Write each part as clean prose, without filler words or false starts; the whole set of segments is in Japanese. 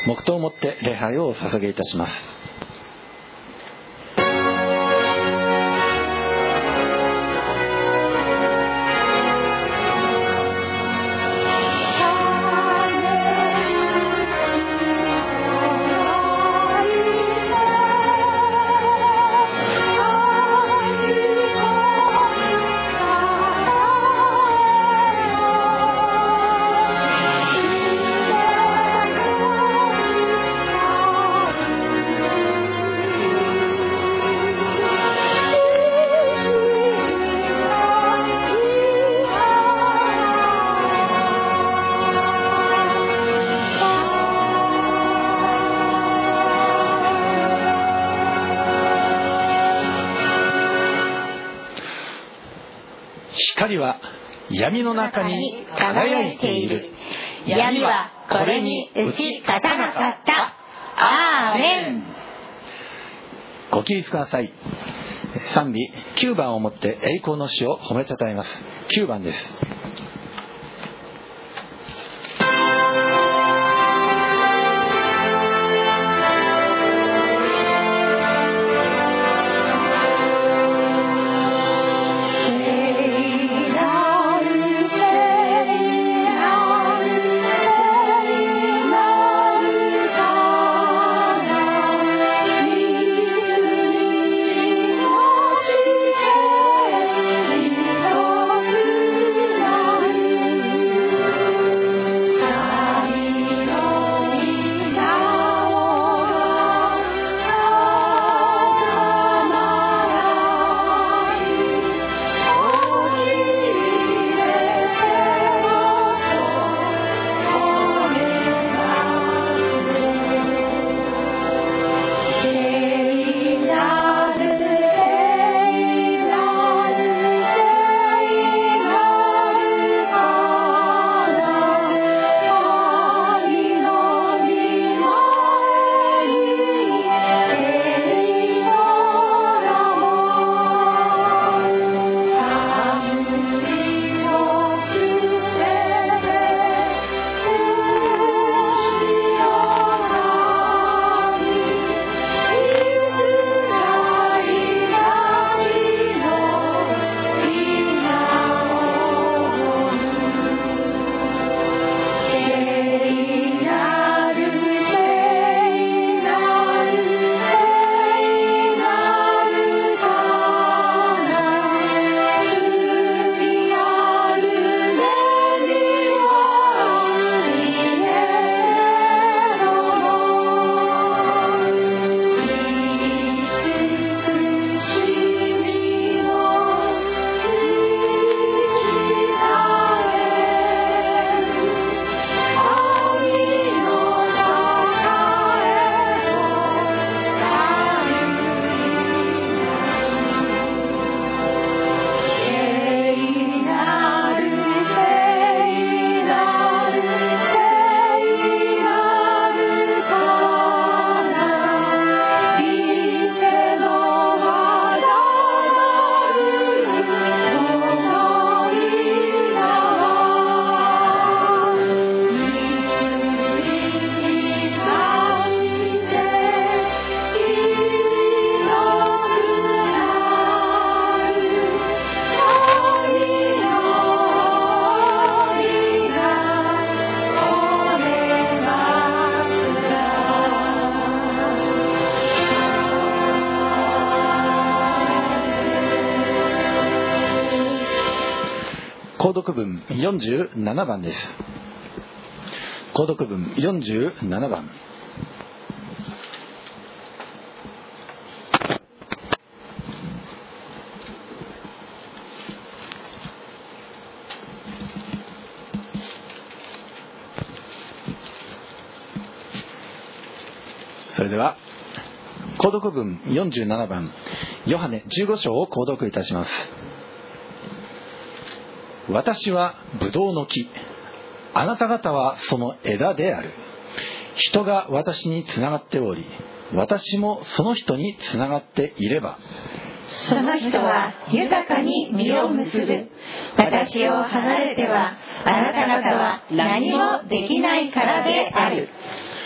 黙祷をもって礼拝をお捧げいたします。光は闇の中に輝いている。 闇はこれに打ち勝たなかった。アーメン。 ご起立ください。賛美9番をもって栄光の主を褒めたたえます。9番です。購読文47番です。購読文47番。それでは購読文47番、ヨハネ15章を購読いたします。私はブドウの木、あなた方はその枝である。人が私につながっており、私もその人につながっていれば、 その人は豊かに実を結ぶ。私を離れてはあなた方は何もできないからである。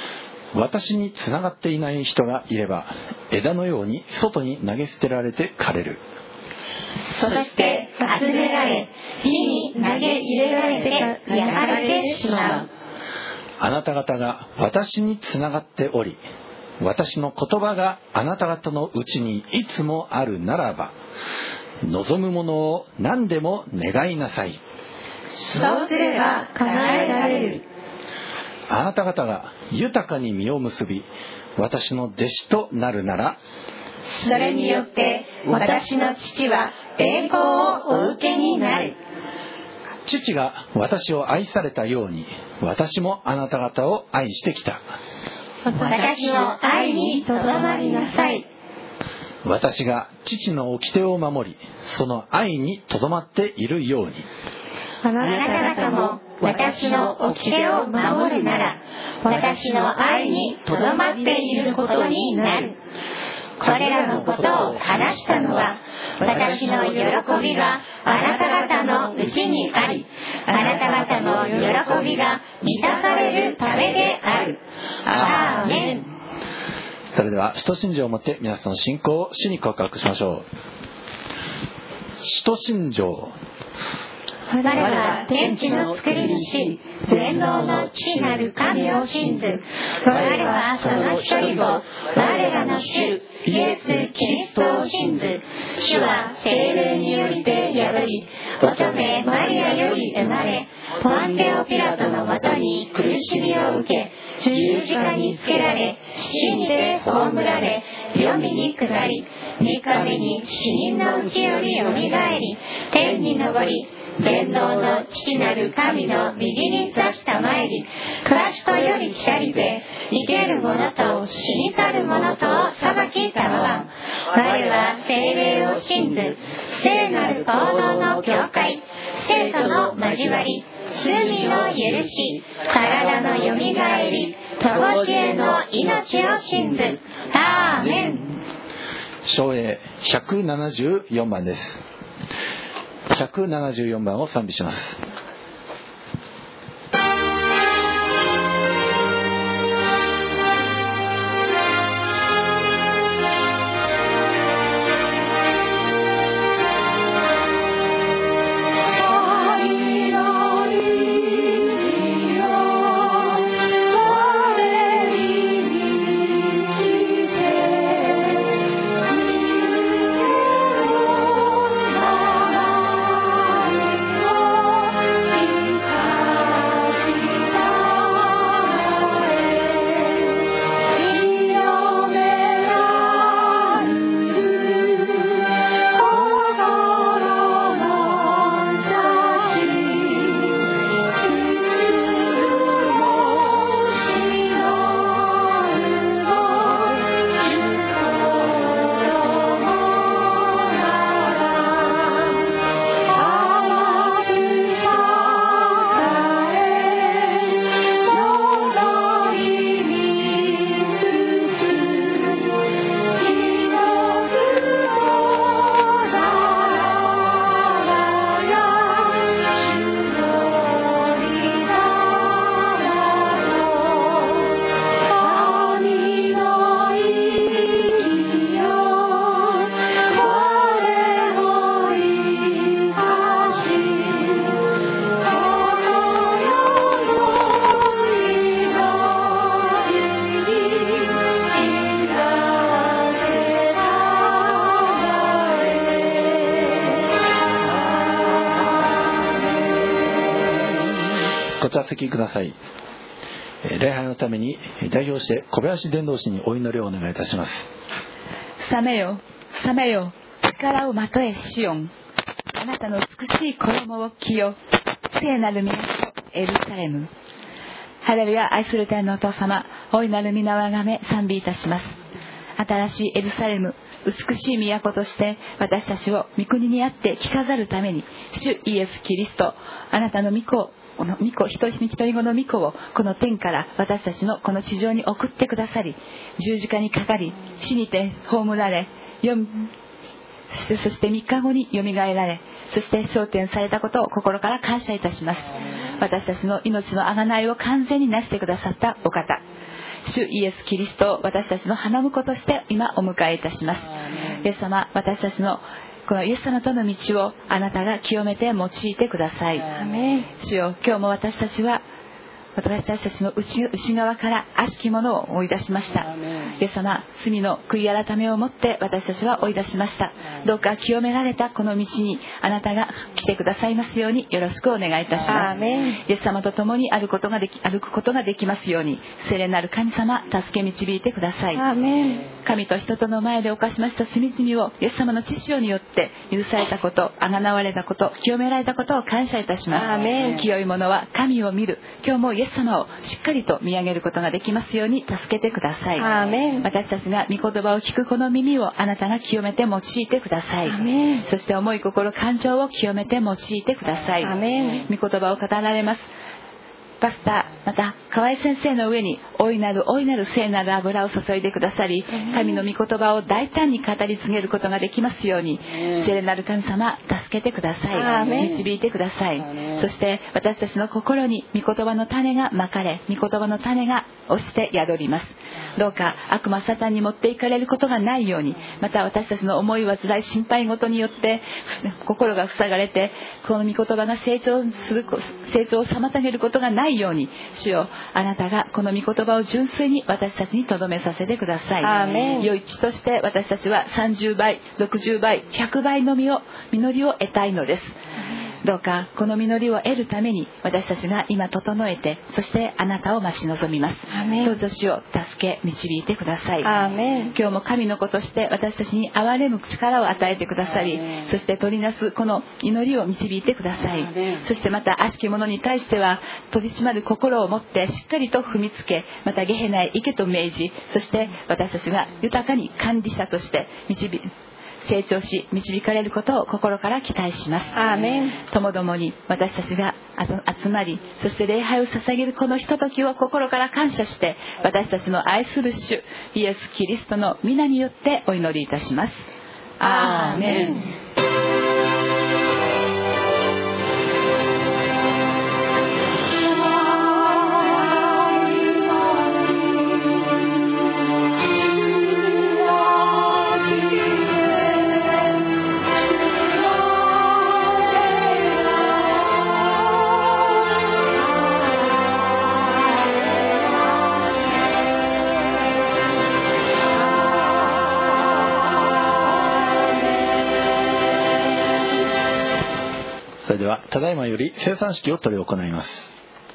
私につながっていない人がいれば、枝のように外に投げ捨てられて枯れる。 そして集められ、火に投げ入れられて焼かれてしまう。 あなた方が私につながっており、私の言葉があなた方のうちにいつもあるならば、望むものを何でも願いなさい。 そうすれば叶えられる。 あなた方が豊かに実を結び、私の弟子となるなら、 それによって私の父は栄光をお受けになる。 父が私を愛されたように、私もあなた方を愛してきた。 私の愛にとどまりなさい。 私が父の掟を守り、その愛にとどまっているように、 あなた方も私の掟を守るなら、私の愛にとどまっていることになる。これらのことを話したのは、私の喜びがあなた方のうちにあり、あなた方の喜びが満たされるためである。アーメン。 それでは使徒信条をもって皆さんの信仰を主に告白しましょう。使徒信条。 我は天地の作り主、全能の父なる神を信ず。我はその一人を、我らの主イエス・キリストを信ず。主は聖霊によりて宿り、乙女マリアより生まれ、ポンテオピラトのもとに苦しみを受け、十字架につけられ、死にて葬られ、黄泉に下り、三日目に死人のうちよりよみがえり、天に昇り、全能の父なる神の右に座したまえり、賢より光で生ける者と死に去る者とを裁きたまわん。我は聖霊を信ず、聖なる行動の教会、聖徒の交わり、罪の許し、体のよみがえり、としえの命を信ず。アーメン。 唱詠174番です。174番を賛美します。こちら席ください。礼拝のために代表して小林伝道師にお祈りをお願いいたします。 覚めよ、覚めよ、力をまとえシオン。あなたの美しい衣を着よ、聖なる都エルサレム。ハレルヤ。愛する天のお父様、大いなる皆をあがめ賛美いたします。新しいエルサレム、美しい都として私たちを御国にあって着飾るために、主イエス・キリスト、あなたの御子、一人子の御子をこの天から私たちのこの地上に送ってくださり、十字架にかかり、死にて葬られ、そして3日後によみがえられ、そして昇天されたことを心から感謝いたします。私たちの命の贖いを完全になしてくださったお方、 主イエス・キリストを私たちの花婿として今お迎えいたします。イエス様、私たちのこのイエス様との道をあなたが清めて用いてください。主よ、今日も私たちの内側から悪しきものを追い出しました。イエス様、罪の悔い改めをもって私たちは追い出しました。どうか清められたこの道にあなたが来てくださいますようによろしくお願いいたします。イエス様と共に歩くことができますように、聖霊なる神様、助け導いてください。神と人との前で犯しました罪々をイエス様の血潮によって許されたこと、あがなわれたこと、清められたことを感謝いたします。清い者は神を見る。今日もイエス様をしっかりと見上げることができますように助けてください。私たちが御言葉を聞くこの耳をあなたが清めて用いてください。そして思い心感情を清めて用いてください。御言葉を語られますパスター、また河合先生の上に大いなる聖なる油を注いでくださり、神の御言葉を大胆に語り継げることができますように、聖霊なる神様、助けてください。導いてください。そして私たちの心に御言葉の種がまかれ、御言葉の種が落ちて宿ります。どうか悪魔サタンに持っていかれることがないように、また私たちの思い煩い心配事によって心が塞がれて、この御言葉が成長を妨げることがないように、主よ、あなたがこの御言葉を純粋に私たちに留めさせてください。良い地として私たちは30倍、60倍、100倍の実りを得たいのです。どうかこの実りを得るために私たちが今整えて、そしてあなたを待ち望みます。どうぞ主を助け導いてください。今日も神の子として私たちに憐れむ力を与えてくださり、そして取りなすこの祈りを導いてください。そしてまた悪しき者に対しては取り締まる心を持ってしっかりと踏みつけ、またゲヘナへ行けと命じ、そして私たちが豊かに管理者として成長し導かれることを心から期待します。ともどもに私たちが集まり、そして礼拝を捧げるこのひとときを心から感謝して、私たちの愛する主イエス・キリストの皆によってお祈りいたします。アーメン。 それではただいまより生産式を執り行います。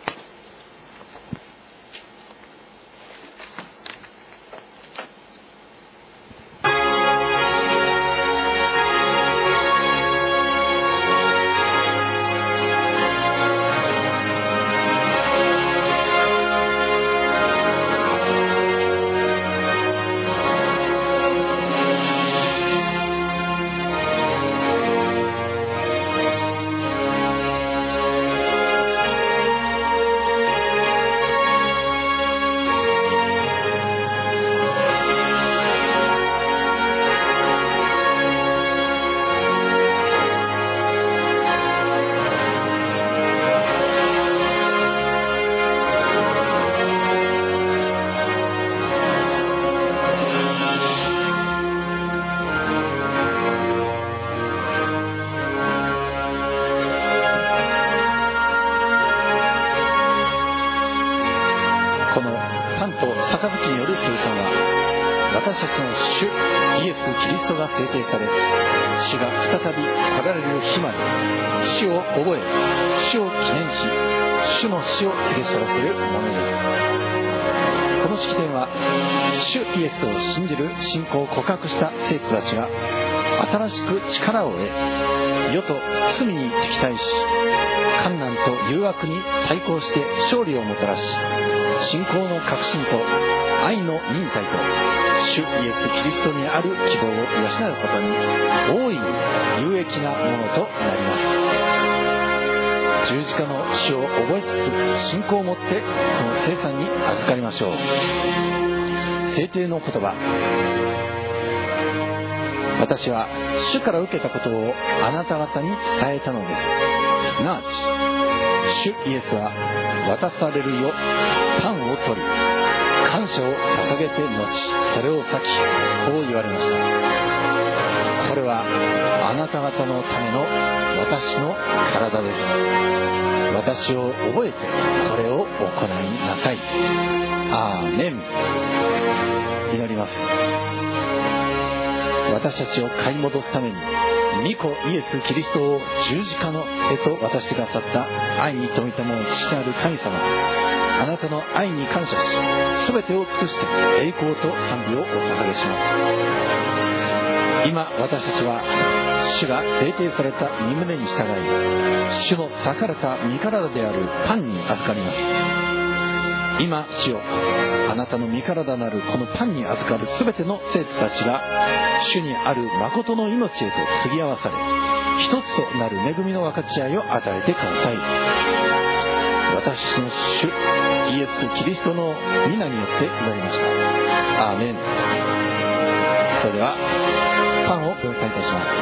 杯による生産は私たちの主イエス・キリストが制定され、主が再び来られる日まで主を覚え、主を記念し、主の死を告げ知らせるものです。この式典は主イエスを信じる信仰を告白した生徒たちが新しく力を得、世と罪に敵対し、困難と誘惑に対抗して勝利をもたらし、信仰の確信と愛の忍耐と主イエス・キリストにある希望を養うことに大いに有益なものとなります。十字架の死を覚えつつ信仰を持ってこの聖餐に預かりましょう。聖典の言葉。私は主から受けたことをあなた方に伝えたのです。すなわち主イエスは渡されるよパンを取り、 感謝を捧げて後、それを裂き、こう言われました。これはあなた方のための私の体です。私を覚えてこれを行いなさい。アーメン。祈ります。私たちを買い戻すために御子イエス・キリストを十字架のへと渡してくださった愛に富みたもの父なる神様、あなたの愛に感謝し、全てを尽くして栄光と賛美をお捧げします。今私たちは主が制定された御胸に従い、主の裂かれた身体であるパンに預かります。今主よ、あなたの身体なるこのパンに預かるすべての生徒たちが主にある誠の命へと継ぎ合わされ、一つとなる恵みの分かち合いを与えてください。私の主イエス・キリストの皆によって祈りました。アーメン。それではパンを分解いたします。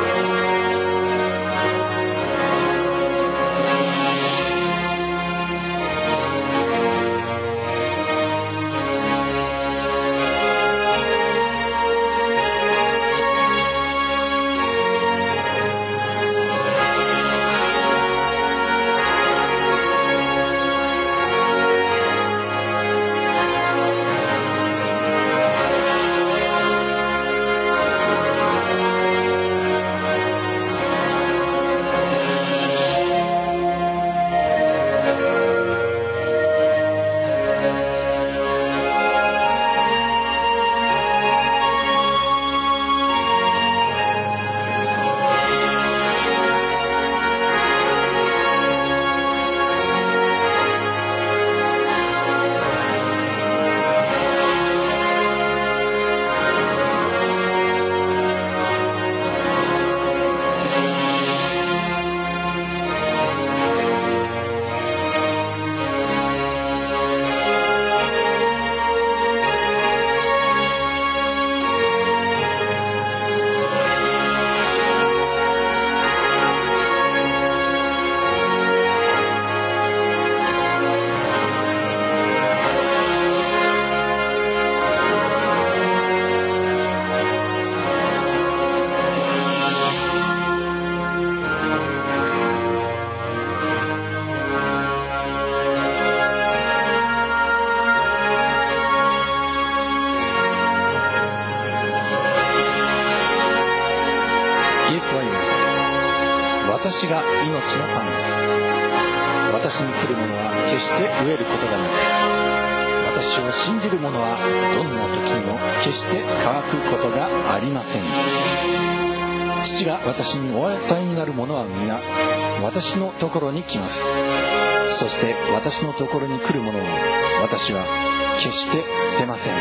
私が命のパンです。私に来る者は決して飢えることがなく、私を信じる者はどんな時にも決して乾くことがありません。父が私にお与えになる者は皆私のところに来ます。そして私のところに来る者を私は決して捨てません。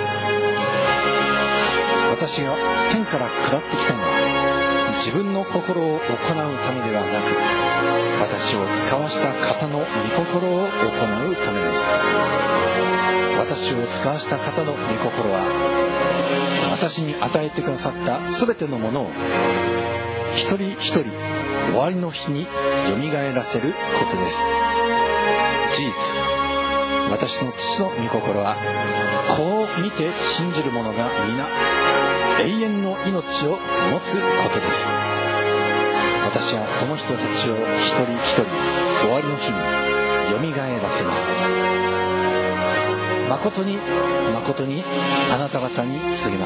私が天から下ってきたのは自分の心を行うためではなく、私を使わした方の御心を行うためです。私を使わした方の御心は、私に与えてくださった全てのものを一人一人終わりの日によみがえらせることです。事実、私の父の御心は、こう見て信じる者が皆永遠の命を持つことです。私はその人たちを一人一人終わりの日によみがえらせます。誠に誠にあなた方に告げます。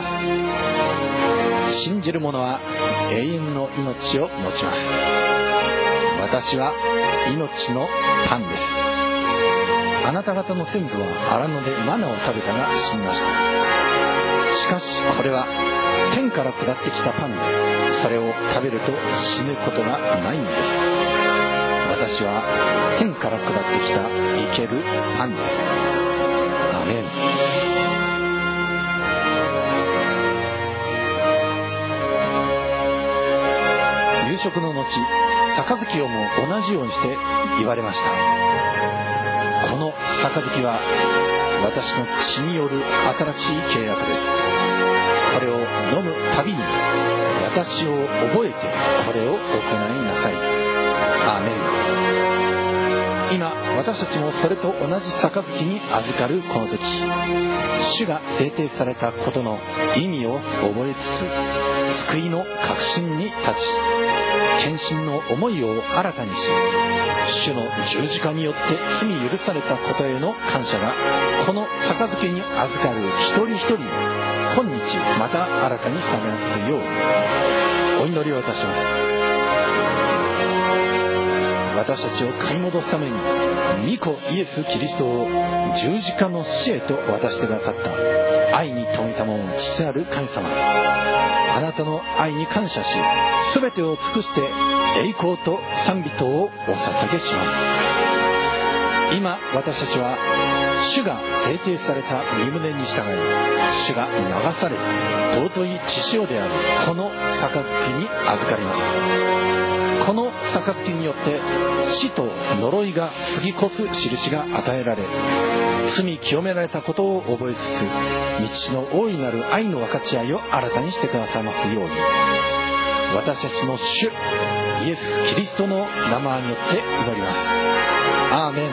信じる者は永遠の命を持ちます。私は命のパンです。あなた方の先祖は荒野でマナを食べたが死にました。しかしこれは天から下ってきたパンで、それを食べると死ぬことがないんです。私は天から下ってきた生けるパンです。アーメン。夕食の後、杯をも同じようにして言われました。この杯は私の血による新しい契約です。これを飲むたびに私を覚えてこれを行いなさい。アーメン。 今私たちもそれと同じ杯に預かるこの時、主が制定されたことの意味を覚えつつ、救いの確信に立ち、献身の思いを新たにし、主の十字架によって罪許されたことへの感謝がこの杯に預かる一人一人今日また新たに覚めますようお祈りをいたします。私たちを買い戻すために御子イエス・キリストを十字架の死へと渡してくださった愛に富みたもの父なる神様、あなたの愛に感謝し、すべてを尽くして栄光と賛美とをお捧げします。今私たちは主が制定された御旨に従い、主が流された尊い血潮であるこの杯に預かります。この杯によって死と呪いが過ぎ越す印が与えられ、罪清められたことを覚えつつ、道の大いなる愛の分かち合いを新たにしてくださいますように、私たちの主イエス・キリストの名前によって祈ります。アーメン。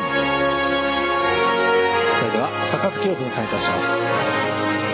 それでは杯を分解いたします。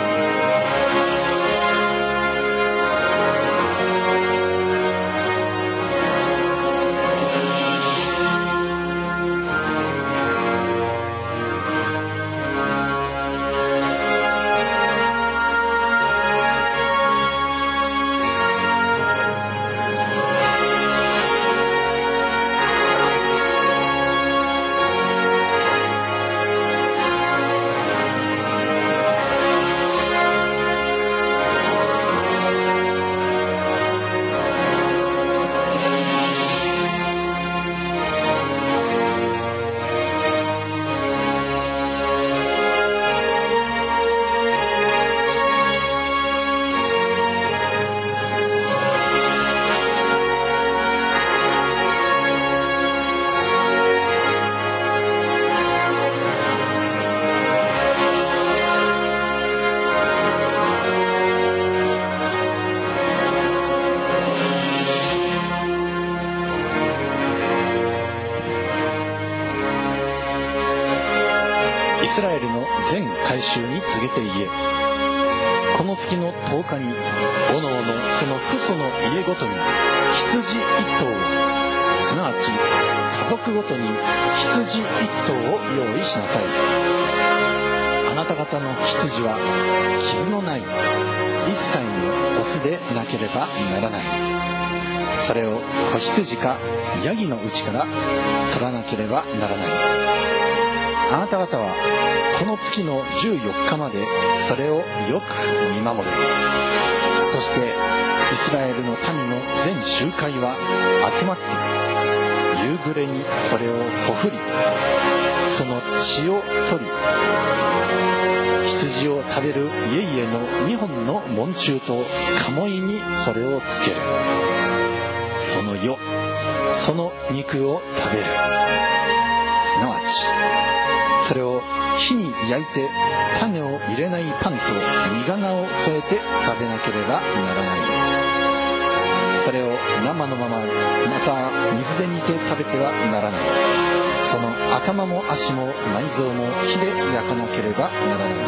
イスラエルの全改宗に告げて言え、この月の10日におのおのその父祖の家ごとに羊1頭を、すなわち家族ごとに羊1頭を用意しなさい。あなた方の羊は傷のない1歳のオスでなければならない。それを子羊かヤギのうちから取らなければならない。あなた方はこの月の14日までそれをよく見守る。そしてイスラエルの民の全集会は集まって夕暮れにそれをほふり、その血を取り、羊を食べる家々の2本の門柱と鴨居にそれをつける。その夜その肉を食べる。すなわちそれを火に焼いて種を入れないパンと実がなを添えて食べなければならない。それを生のまままた水で煮て食べてはならない。その頭も足も内臓も火で焼かなければならない。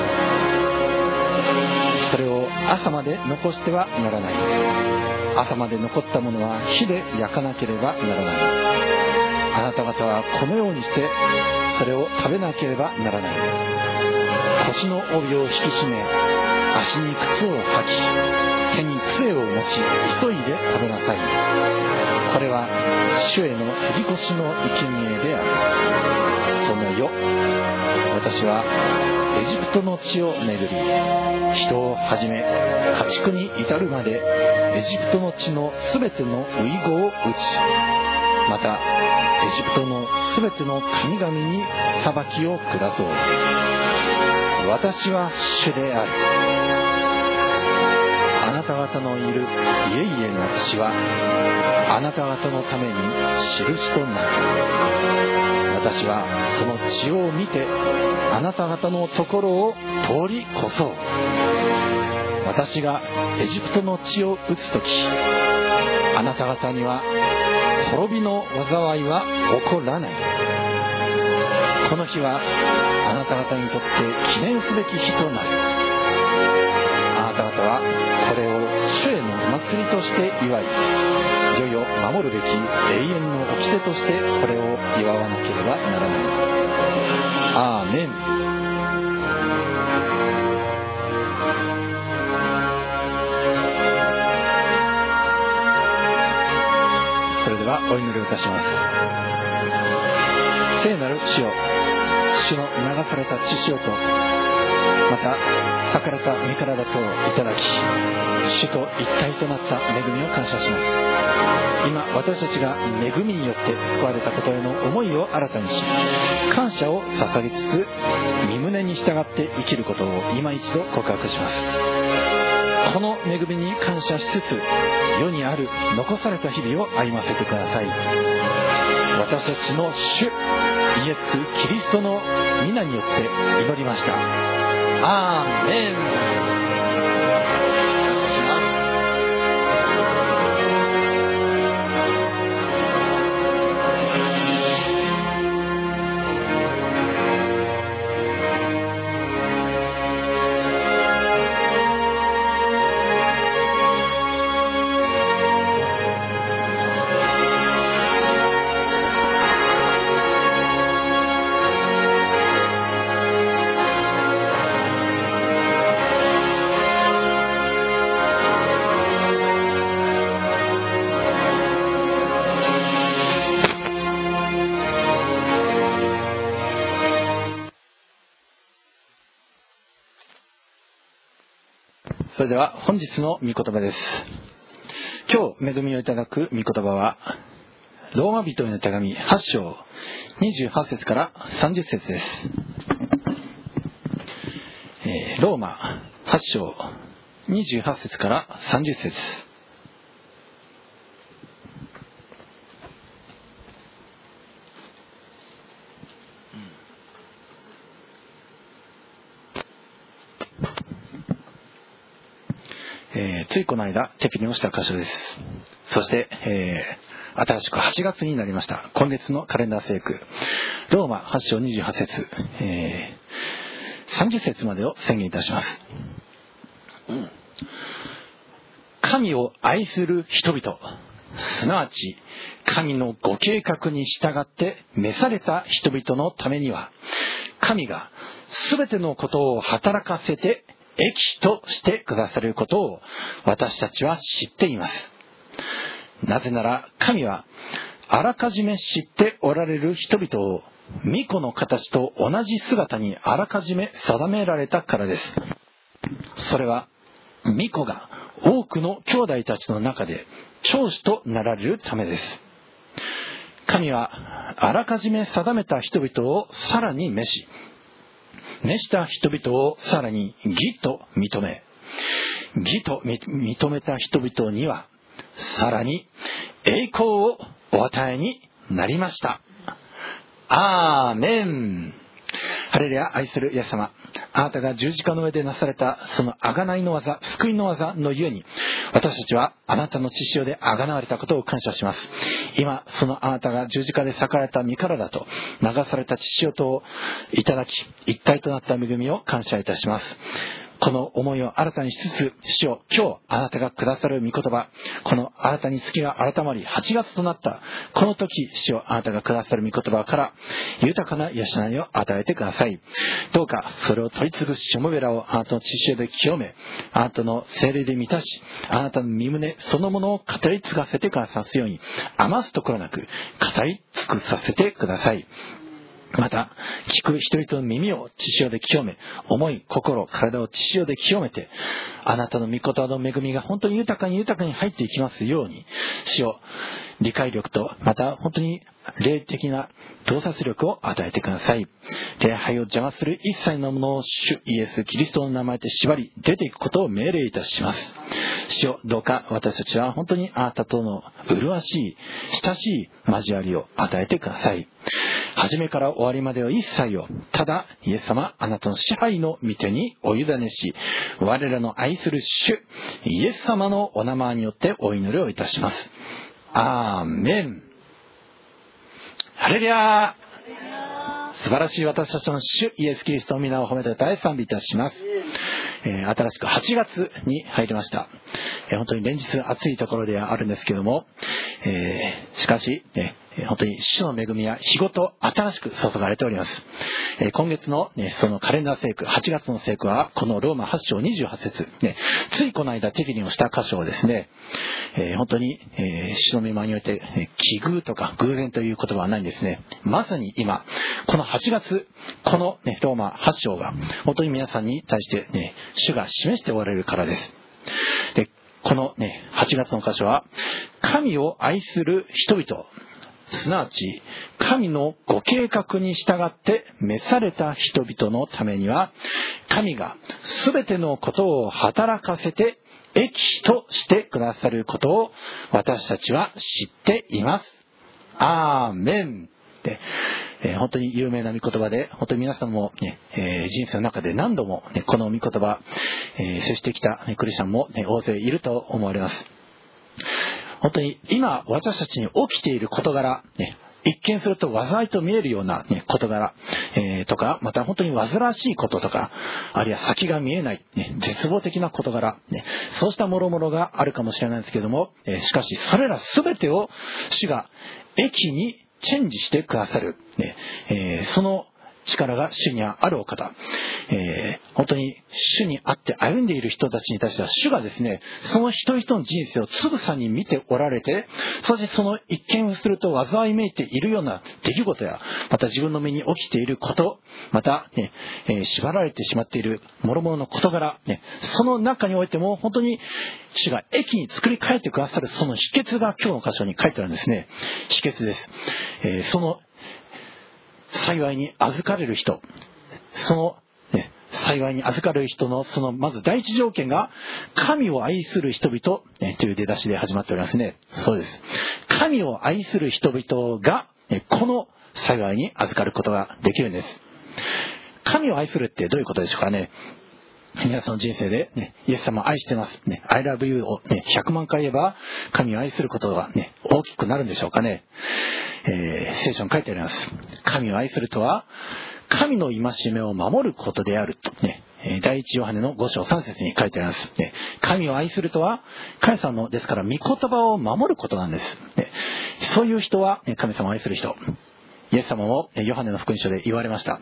それを朝まで残してはならない。朝まで残ったものは火で焼かなければならない。あなた方はこのようにしてそれを食べなければならない。腰の帯を引き締め、足に靴を履き、手に杖を持ち、急いで食べなさい。これは主への杉越の生贄である。その夜、私はエジプトの地を巡り、人をはじめ家畜に至るまでエジプトの地のすべての遺語を打ち、またエジプトのすべての神々に裁きを下そう。私は主である。あなた方のいる家々の血はあなた方のために印となる。私はその血を見てあなた方のところを通り越そう。私がエジプトの地を打つとき、あなた方には滅びの災いは起こらない。 この日はあなた方にとって記念すべき日となる。あなた方はこれを主へのお祭りとして祝い、いよいよ守るべき永遠の掟としてこれを祝わなければならない。アーメン。それではお祈りをいたします。聖なる主よ、主の流された血潮と、また裂かれた身体といただき、主と一体となった恵みを感謝します。今私たちが恵みによって救われたことへの思いを新たにし、感謝を捧げつつ御胸に従って生きることを今一度告白します。この恵みに感謝しつつ、世にある残された日々を歩ませてください。私たちの主イエス・キリストの皆によって祈りました。アーメン。それでは本日の御言葉です。今日恵みをいただく御言葉はローマ人への手紙8章28節から30節です。ローマ8章28節から30節。ついこの間手ピリをした箇所です。そして、新しく8月になりました。今月のカレンダー聖句ローマ8章28節、30節までを宣言いたします。神を愛する人々、すなわち神のご計画に従って召された人々のためには、神がすべてのことを働かせて益としてくださることを私たちは知っています。なぜなら神はあらかじめ知っておられる人々を御子の形と同じ姿にあらかじめ定められたからです。それは御子が多くの兄弟たちの中で長子となられるためです。神はあらかじめ定めた人々をさらに召し、召した人々をさらに義と認め、義と認めた人々にはさらに栄光をお与えになりました。アーメン。ハレルヤ。愛するイエス様、あなたが十字架の上でなされたその贖いの技、救いの技のゆえに、私たちはあなたの血潮で贖われたことを感謝します。今そのあなたが十字架で裂かれた身体と流された血潮とをいただき、一体となった恵みを感謝いたします。この思いを新たにしつつ、主よ、今日あなたがくださる御言葉、この新たに月が改まり8月となったこの時、主よ、あなたがくださる御言葉から豊かな養いを与えてください。どうかそれを取り継ぐしもべらをあなたの血潮で清め、あなたの聖霊で満たし、あなたの御胸そのものを語り継がせてくださすように、余すところなく語り尽くさせてください。また聞く人々の耳を血潮で清め、思い心体を血潮で清めて、あなたの御言葉の恵みが本当に豊かに入っていきますように、主よ、理解力とまた本当に霊的な洞察力を与えてください。礼拝を邪魔する一切のものを主イエスキリストの名前で縛り出ていくことを命令いたします。主よ、どうか私たちは本当にあなたとの麗しい親しい交わりを与えてください。初めから終わりまでを一切をただイエス様あなたの支配の御手にお委ねし、我らの愛する主イエス様のお名前によってお祈りをいたします。アーメン。ハレルヤ。 素晴らしい私たちの主イエスキリストの皆を褒めて大賛美いたします。新しく8月に入りました。本当に連日暑いところではあるんですけども、しかし、本当に主の恵みは日ごと新しく注がれております。今月の、そのカレンダー聖句、8月の聖句はこのローマ8章28節、ついこの間適宜をした箇所をですね、本当に、主の御前において、奇遇とか偶然という言葉はないんですね。まさに今この8月、この、ローマ8章が本当に皆さんに対して、主が示しておられるからです。で、この、8月の箇所は神を愛する人々、すなわち神のご計画に従って召された人々のためには、神がすべてのことを働かせて益としてくださることを私たちは知っています。アーメンって、本当に有名な御言葉で、本当に皆さんも、人生の中で何度も、この御言葉、接してきた、クリスチャンも、大勢いると思われます。本当に今私たちに起きている事柄、一見すると災いと見えるような、事柄、とか、また本当に煩わしいこととか、あるいは先が見えない、絶望的な事柄、そうした諸々があるかもしれないですけれども、しかしそれら全てを主が益にチェンジしてくださる、その力が主にはあるお方、本当に主にあって歩んでいる人たちに対しては、主がですね、その一人一人の人生をつぶさに見ておられて、そしてその一見すると災いめいているような出来事や、また自分の身に起きていること、また、縛られてしまっている諸々の事柄、その中においても本当に主が益に作り変えてくださる、その秘訣が今日の箇所に書いてあるんですね。秘訣です。その幸いに預かれる人、その、幸いに預かれる人のそのまず第一条件が、神を愛する人々、という出だしで始まっておりますね。そうです。神を愛する人々が、この幸いに預かることができるんです。神を愛するってどういうことでしょうかね。皆さんの人生で、イエス様を愛してます、I love you を、100万回言えば神を愛することが、大きくなるんでしょうかね。聖書に書いてあります。神を愛するとは神の戒めを守ることであると、第一ヨハネの5章3節に書いてあります。神を愛するとは神様のですから御言葉を守ることなんです。そういう人は神様を愛する人。イエス様もヨハネの福音書で言われました。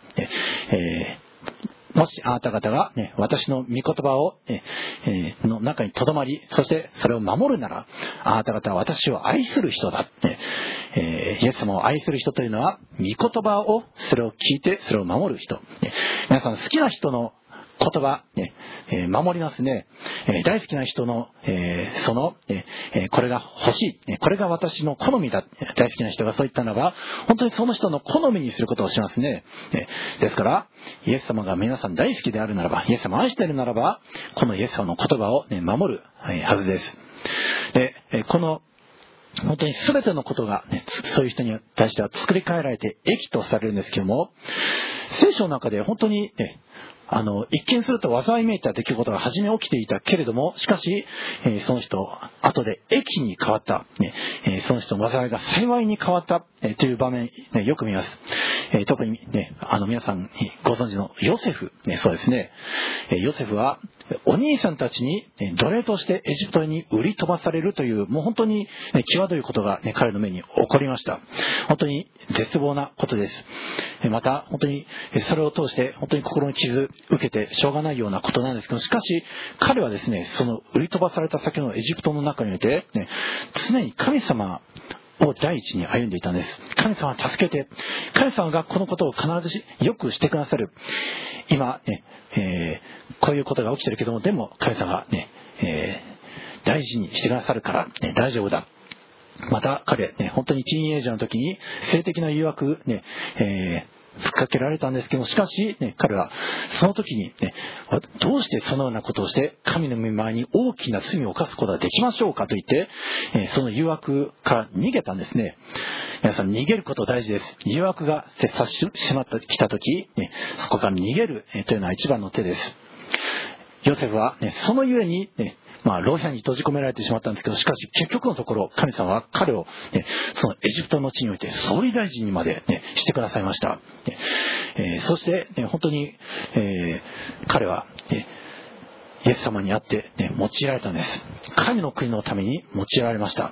もしあなた方が、私の御言葉を、の中にとどまり、そしてそれを守るなら、あなた方は私を愛する人だ。イエス様を愛する人というのは、御言葉を、それを聞いて、それを守る人。皆さん好きな人の言葉、守りますね。大好きな人の、これが欲しい、これが私の好みだ、大好きな人がそう言ったならば、本当にその人の好みにすることをしますね。ですからイエス様が皆さん大好きであるならば、イエス様を愛しているならば、このイエス様の言葉を、守るはずです。で、この本当に全てのことが、そういう人に対しては作り変えられて益とされるんですけども、聖書の中で本当に、一見すると災いめいた出来事が初め起きていたけれども、しかし、その人後で益に変わった、その人の災いが幸いに変わった、という場面、よく見ます。特に、皆さんご存知のヨセフ、そうですね。ヨセフはお兄さんたちに奴隷としてエジプトに売り飛ばされるという、もう本当に際どいことが、彼の目に起こりました。本当に絶望なことです。また本当にそれを通して本当に心に傷受けてしょうがないようなことなんですけど、しかし彼はですね、その売り飛ばされた先のエジプトの中において、常に神様を第一に歩んでいたんです。神様は助けて、神様がこのことを必ずよくしてくださる。今、こういうことが起きてるけども、でも神様が大事にしてくださるから、大丈夫だ。また彼、本当にティーンエイジャーの時に性的な誘惑、ふっかけられたんですけども、しかし、彼はその時に、どうしてそのようなことをして神の御前に大きな罪を犯すことができましょうかと言って、その誘惑から逃げたんですね。皆さん逃げること大事です。誘惑が接してしまってきた時、そこから逃げるというのは一番の手です。ヨセフは、そのゆえに、 牢屋に閉じ込められてしまったんですけど、しかし結局のところ神様は彼を、そのエジプトの地において総理大臣にまで、してくださいました。そして、本当に、彼は、イエス様に会って、用いられたんです。神の国のために用いられました。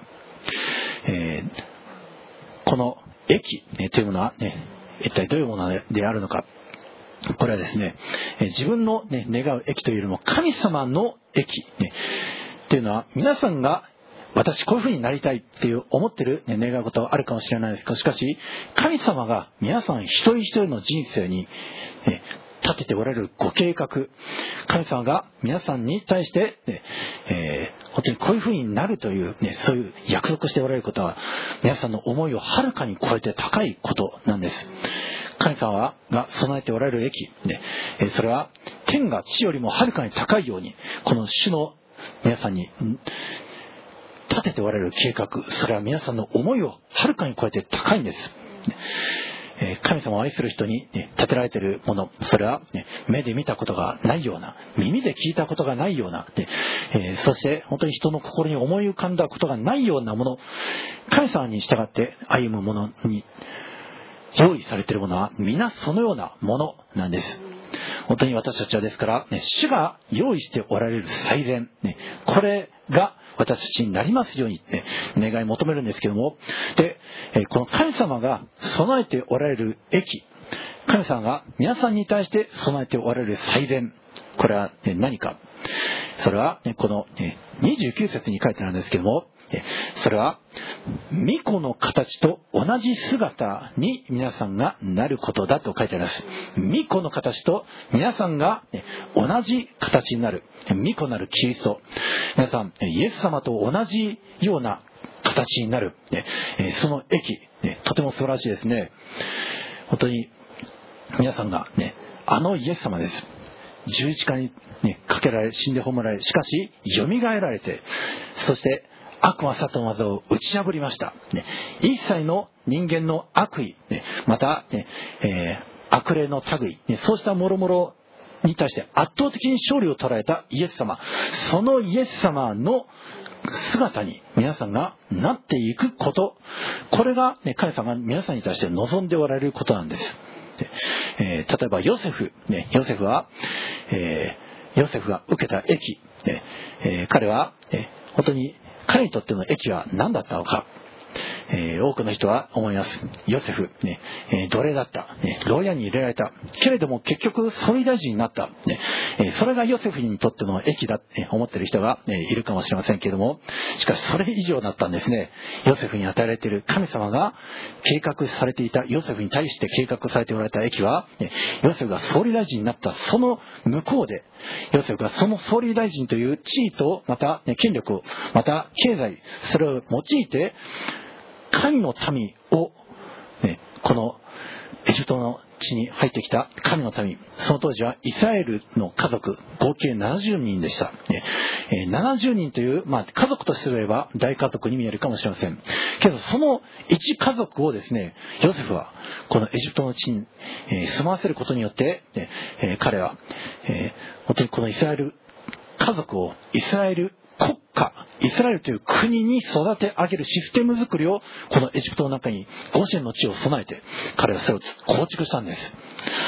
この益、というものは、一体どういうものであるのか。これはですね、自分の、願う益というよりも神様の益、というのは、皆さんが私こういうふうになりたいっていう思ってる、願うことはあるかもしれないですけど、しかし神様が皆さん一人一人の人生に、立てておられるご計画、神様が皆さんに対して、本当にこういうふうになるという、そういう約束しておられることは皆さんの思いをはるかに超えて高いことなんです。神様が備えておられる益、それは天が地よりもはるかに高いように、この主の皆さんに立てておられる計画、それは皆さんの思いをはるかに超えて高いんです。神様を愛する人に立てられているもの、それは目で見たことがないような、耳で聞いたことがないような、そして本当に人の心に思い浮かんだことがないようなもの、神様に従って歩むものに用意されているものは皆そのようなものなんです。本当に私たちはですから、主が用意しておられる最善、これが私たちになりますように、願い求めるんですけども、で、この神様が備えておられる益、神様が皆さんに対して備えておられる最善、これは何か。それはこの29節に書いてあるんですけども、それは御子の形と同じ姿に皆さんがなることだと書いてあります。御子の形と皆さんが同じ形になる、御子なるキリスト、皆さんイエス様と同じような形になる、その益、とても素晴らしいですね。本当に皆さんがあのイエス様です。十字架にかけられ、死んで葬られ、しかし蘇られて、そして悪魔サタンの技を打ち破りました。一切の人間の悪意、また、悪霊の類、そうした諸々に対して圧倒的に勝利を捉えたイエス様、そのイエス様の姿に皆さんがなっていくこと、これが、神様が皆さんに対して望んでおられることなんです。例えばヨセフが受けた益、彼は、本当に彼にとっての益は何だったのか。多くの人は思います。ヨセフ、奴隷だった、牢屋に入れられたけれども結局総理大臣になった、それがヨセフにとっての益だって思っている人がいるかもしれませんけれども、しかしそれ以上だったんですね。ヨセフに与えられている、神様が計画されていた、ヨセフに対して計画されておられた益は、ヨセフが総理大臣になったその向こうで、ヨセフがその総理大臣という地位とまた権力を、また経済、それを用いて神の民を、このエジプトの地に入ってきた神の民、その当時はイスラエルの家族合計70人でした。70人という、家族とすれば大家族に見えるかもしれませんけど、その一家族をですね、ヨセフはこのエジプトの地に住まわせることによって、彼は、本当にこのイスラエル家族をイスラエル国家、イスラエルという国に育て上げるシステム作りをこのエジプトの中にゴシェンの地を備えて彼はそれを構築したんです。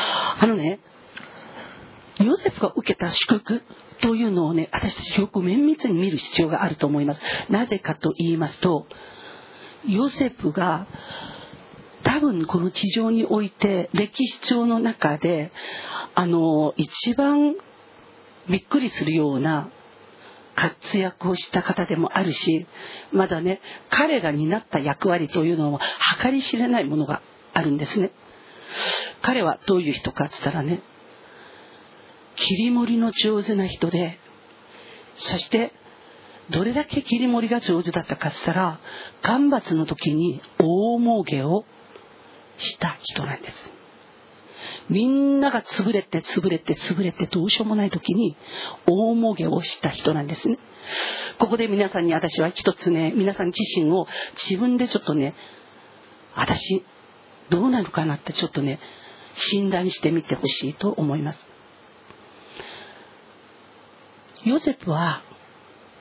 ヨセフが受けた祝福というのを私たちよく綿密に見る必要があると思います。なぜかと言いますと、ヨセフが多分この地上において歴史上の中で一番びっくりするような活躍をした方でもあるし、まだ彼が担った役割というのは計り知れないものがあるんですね。彼はどういう人かって言ったら切り盛りの上手な人で、そしてどれだけ切り盛りが上手だったかって言ったら、干ばつの時に大儲けをした人なんです。みんなが潰れてどうしようもない時に大儲けをした人なんですね。ここで皆さんに私は一つ皆さん自身を自分でちょっと私どうなのかなってちょっと診断してみてほしいと思います。ヨセフは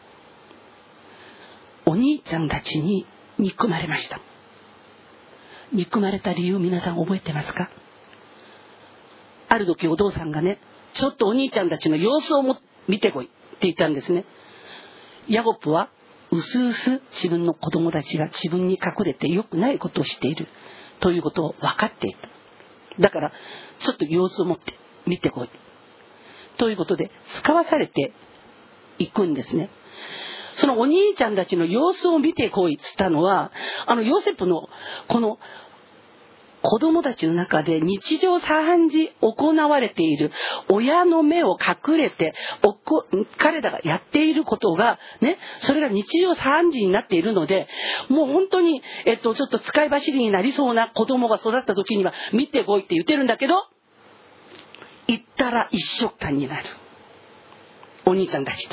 お兄ちゃんたちに憎まれました。憎まれた理由、皆さん覚えてますか？ある時お父さんがね、ちょっとお兄ちゃんたちの様子を見てこいって言ったんですね。ヤコブはうすうす自分の子供たちが自分に隠れて良くないことをしているということを分かっていた。だからちょっと様子を見てこいということで使わされていくんですね。そのお兄ちゃんたちの様子を見てこいって言ったのは、ヨセフのこの子供たちの中で日常茶飯事行われている親の目を隠れて彼らがやっていることがね、それが日常茶飯事になっているので、もう本当にちょっと使い走りになりそうな子供が育った時には見てこいって言ってるんだけど、言ったら一緒くたになる。お兄ちゃんたちと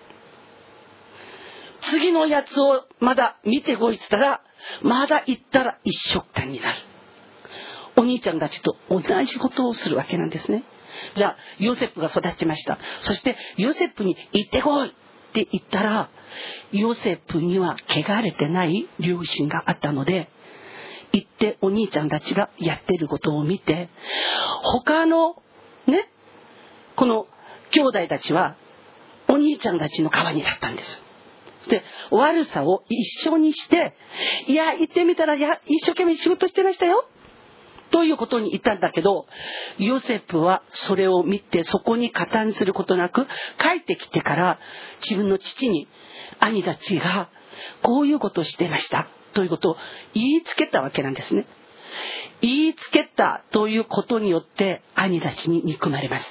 次のやつをまだ見てこいって言ったら、まだ言ったら一緒くたになる。お兄ちゃんたちと同じことをするわけなんですね。じゃあヨセフが育ちました。そしてヨセフに行ってこいって言ったら、ヨセフには汚れてない良心があったので、行ってお兄ちゃんたちがやってることを見て、他のね、この兄弟たちはお兄ちゃんたちの代わりだったんです。で、悪さを一緒にして、いや行ってみたら一生懸命仕事してましたよということに言ったんだけど、ヨセフはそれを見てそこに加担することなく帰ってきてから自分の父に兄たちがこういうことをしていましたということを言いつけたわけなんですね。言いつけたということによって兄たちに憎まれます。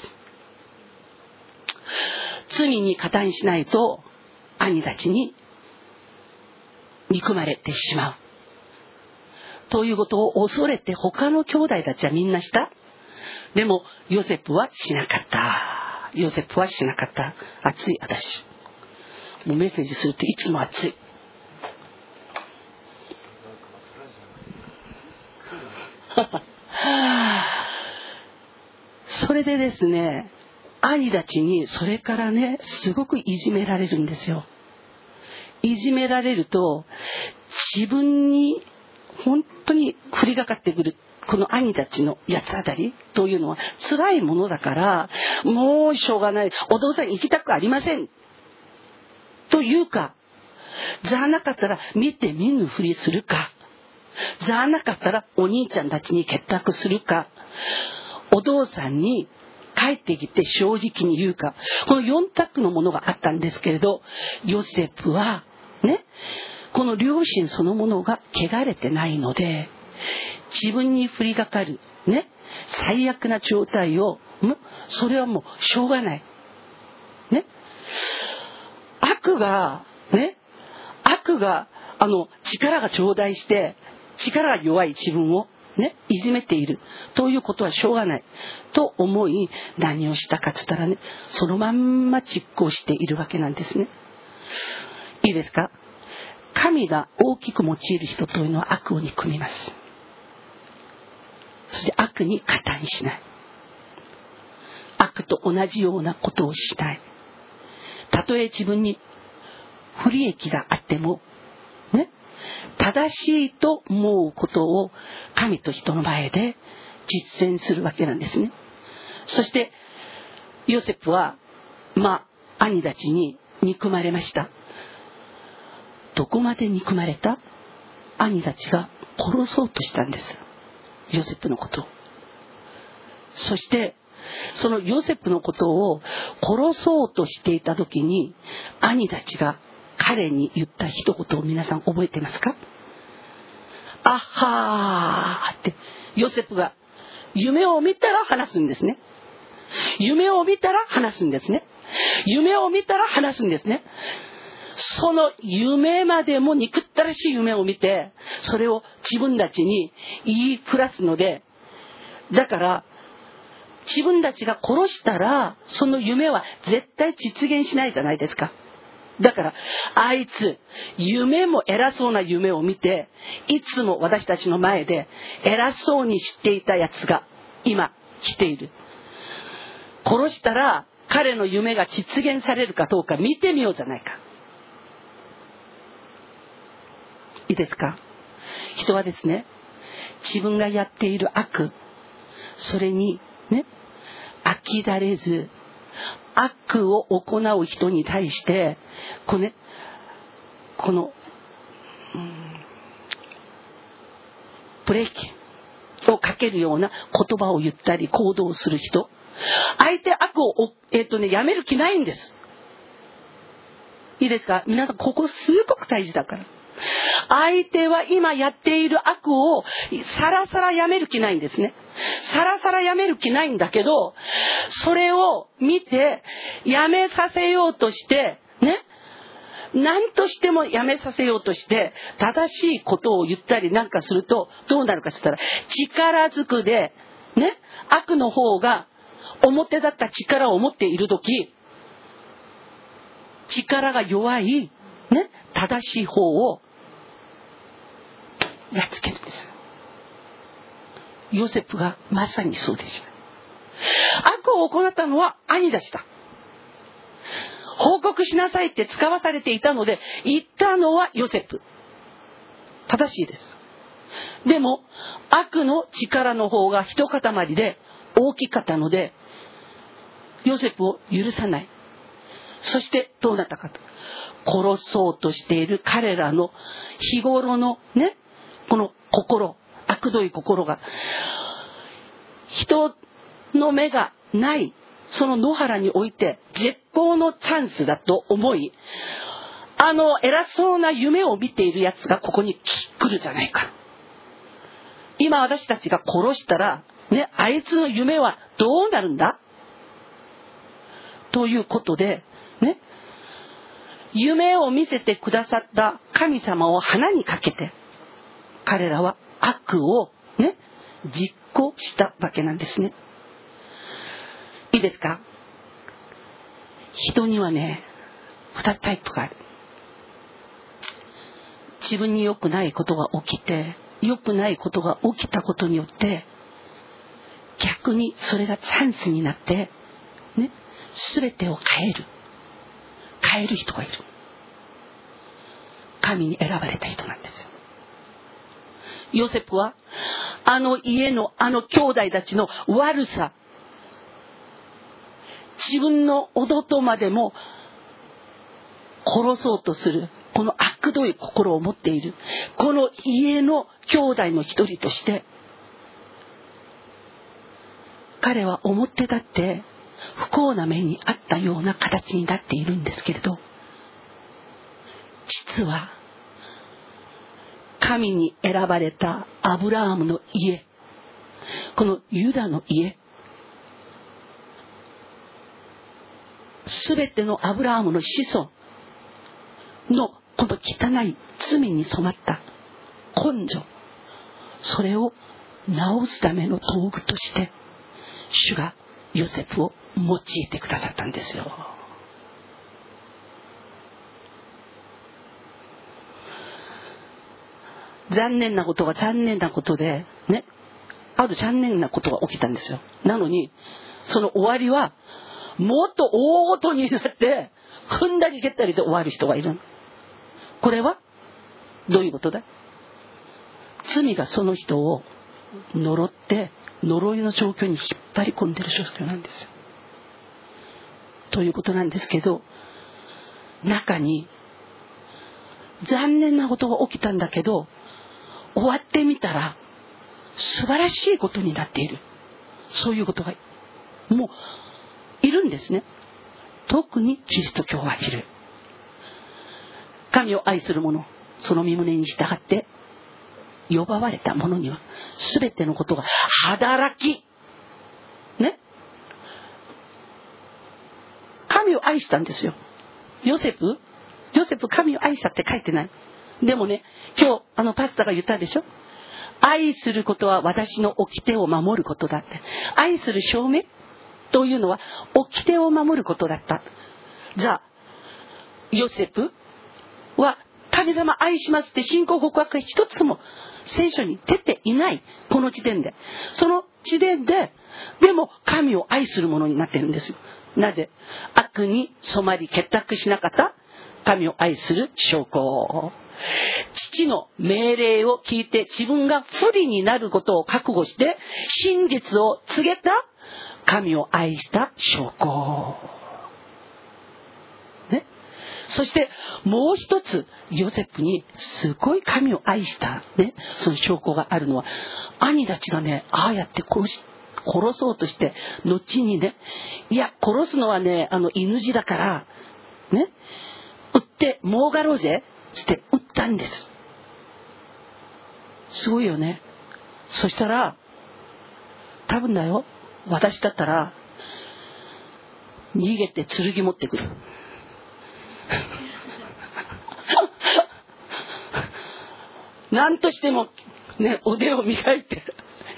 罪に加担しないと兄たちに憎まれてしまうということを恐れて他の兄弟たちはみんなした。でもヨセフはしなかった。ヨセフはしなかった。熱い私。もうメッセージするといつも熱い。それでですね、兄たちにそれからね、すごくいじめられるんですよ。いじめられると自分に本当に降りかかってくるこの兄たちの八つ当たりというのは辛いものだから、もうしょうがない、お父さん行きたくありませんというか、じゃなかったら見て見ぬふりするか、じゃなかったらお兄ちゃんたちに結託するか、お父さんに帰ってきて正直に言うか、この4択のものがあったんですけれど、ヨセフはね、この良心そのものが汚れてないので、自分に降りかかるね、最悪な状態をそれはもうしょうがないね。悪が力が頂戴して力が弱い自分をね、いじめているということはしょうがないと思い、何をしたかと言ったらね、そのまんま実行しているわけなんですね。いいですか？神が大きく用いる人というのは悪を憎みます。そして悪に加担しない。悪と同じようなことをしない。たとえ自分に不利益があってもね、正しいと思うことを神と人の前で実践するわけなんですね。そしてヨセフは兄たちに憎まれました。どこまで憎まれた？兄たちが殺そうとしたんです、ヨセフのことを。そしてそのヨセフのことを殺そうとしていた時に、兄たちが彼に言った一言を皆さん覚えてますか？あっはーってヨセフが夢を見たら話すんですね。夢を見たら話すんですね。夢を見たら話すんですね。その夢までも憎ったらしい夢を見て、それを自分たちに言いふらすので、だから自分たちが殺したらその夢は絶対実現しないじゃないですか。だからあいつ夢も偉そうな夢を見て、いつも私たちの前で偉そうにしていたやつが今来ている。殺したら彼の夢が実現されるかどうか見てみようじゃないか。 いいですか。人はですね、自分がやっている悪、それにね、飽きられず、悪を行う人に対して、このブレーキをかけるような言葉を言ったり行動する人、相手悪をやめる気ないんです。いいですか。皆さん、ここすごく大事だから。相手は今やっている悪をさらさらやめる気ないんですね。さらさらやめる気ないんだけど、それを見てやめさせようとしてね、何としてもやめさせようとして正しいことを言ったりなんかするとどうなるかって言ったら、力ずくでね、悪の方が表だった力を持っているとき、力が弱いね、正しい方をやっつけるんです。ヨセフがまさにそうでした。悪を行ったのは兄たちだ。報告しなさいって使わされていたので、言ったのはヨセフ。正しいです。でも悪の力の方が一塊で大きかったので、ヨセフを許さない。そしてどうなったかと、殺そうとしている彼らの日頃のね、この心、悪どい心が、人の目がないその野原において絶好のチャンスだと思い、偉そうな夢を見ているやつがここに来るじゃないか。今私たちが殺したらね、あいつの夢はどうなるんだということでね、夢を見せてくださった神様を花にかけて、彼らは悪をね、実行したわけなんですね。いいですか。人にはね、2タイプがある。自分に良くないことが起きて、良くないことが起きたことによって逆にそれがチャンスになってね、全てを変える人がいる。神に選ばれた人なんですよ。ヨセフは家の兄弟たちの悪さ、自分の弟までも殺そうとするこの悪どい心を持っているこの家の兄弟の一人として、彼は表立って不幸な目にあったような形になっているんですけれど、実は神に選ばれたアブラハムの家、このユダの家、すべてのアブラハムの子孫のこの汚い罪に染まった根性、それを直すための道具として主がヨセフを用いてくださったんですよ。残念なことが残念なことでね、ある残念なことが起きたんですよ。なのにその終わりはもっと大ごとになって踏んだり蹴ったりで終わる人がいる。これはどういうことだ。罪がその人を呪って呪いの状況に引っ張り込んでいる状況なんですよ。ということなんですけど、中に残念なことが起きたんだけど終わってみたら素晴らしいことになっている、そういうことがもういるんですね。特にキリスト教はいる。神を愛する者、その身旨に従って呼ばわれた者には全てのことが働きね、神を愛したんですよ。ヨセフ神を愛したって書いてない。でもね、今日パスタが言ったでしょ。愛することは私の掟を守ることだって。愛する証明というのは掟を守ることだった。じゃあヨセフは神様愛しますって信仰告白が一つも聖書に出ていない。この時点で、その時点ででも神を愛するものになっているんですよ。なぜ？悪に染まり結託しなかった神を愛する証拠。 父の命令を聞いて自分が不利になることを覚悟して真実を告げた神を愛した証拠、ね、そしてもう一つヨセフにすごい神を愛した、ね、その証拠があるのは、兄たちがね、ああやって殺そうとして後にね、いや殺すのはね犬死だからね、撃って儲かろうぜって撃ったんです。すごいよね。そしたら多分だよ、私だったら逃げて剣持ってくる何としてもね、腕を磨いて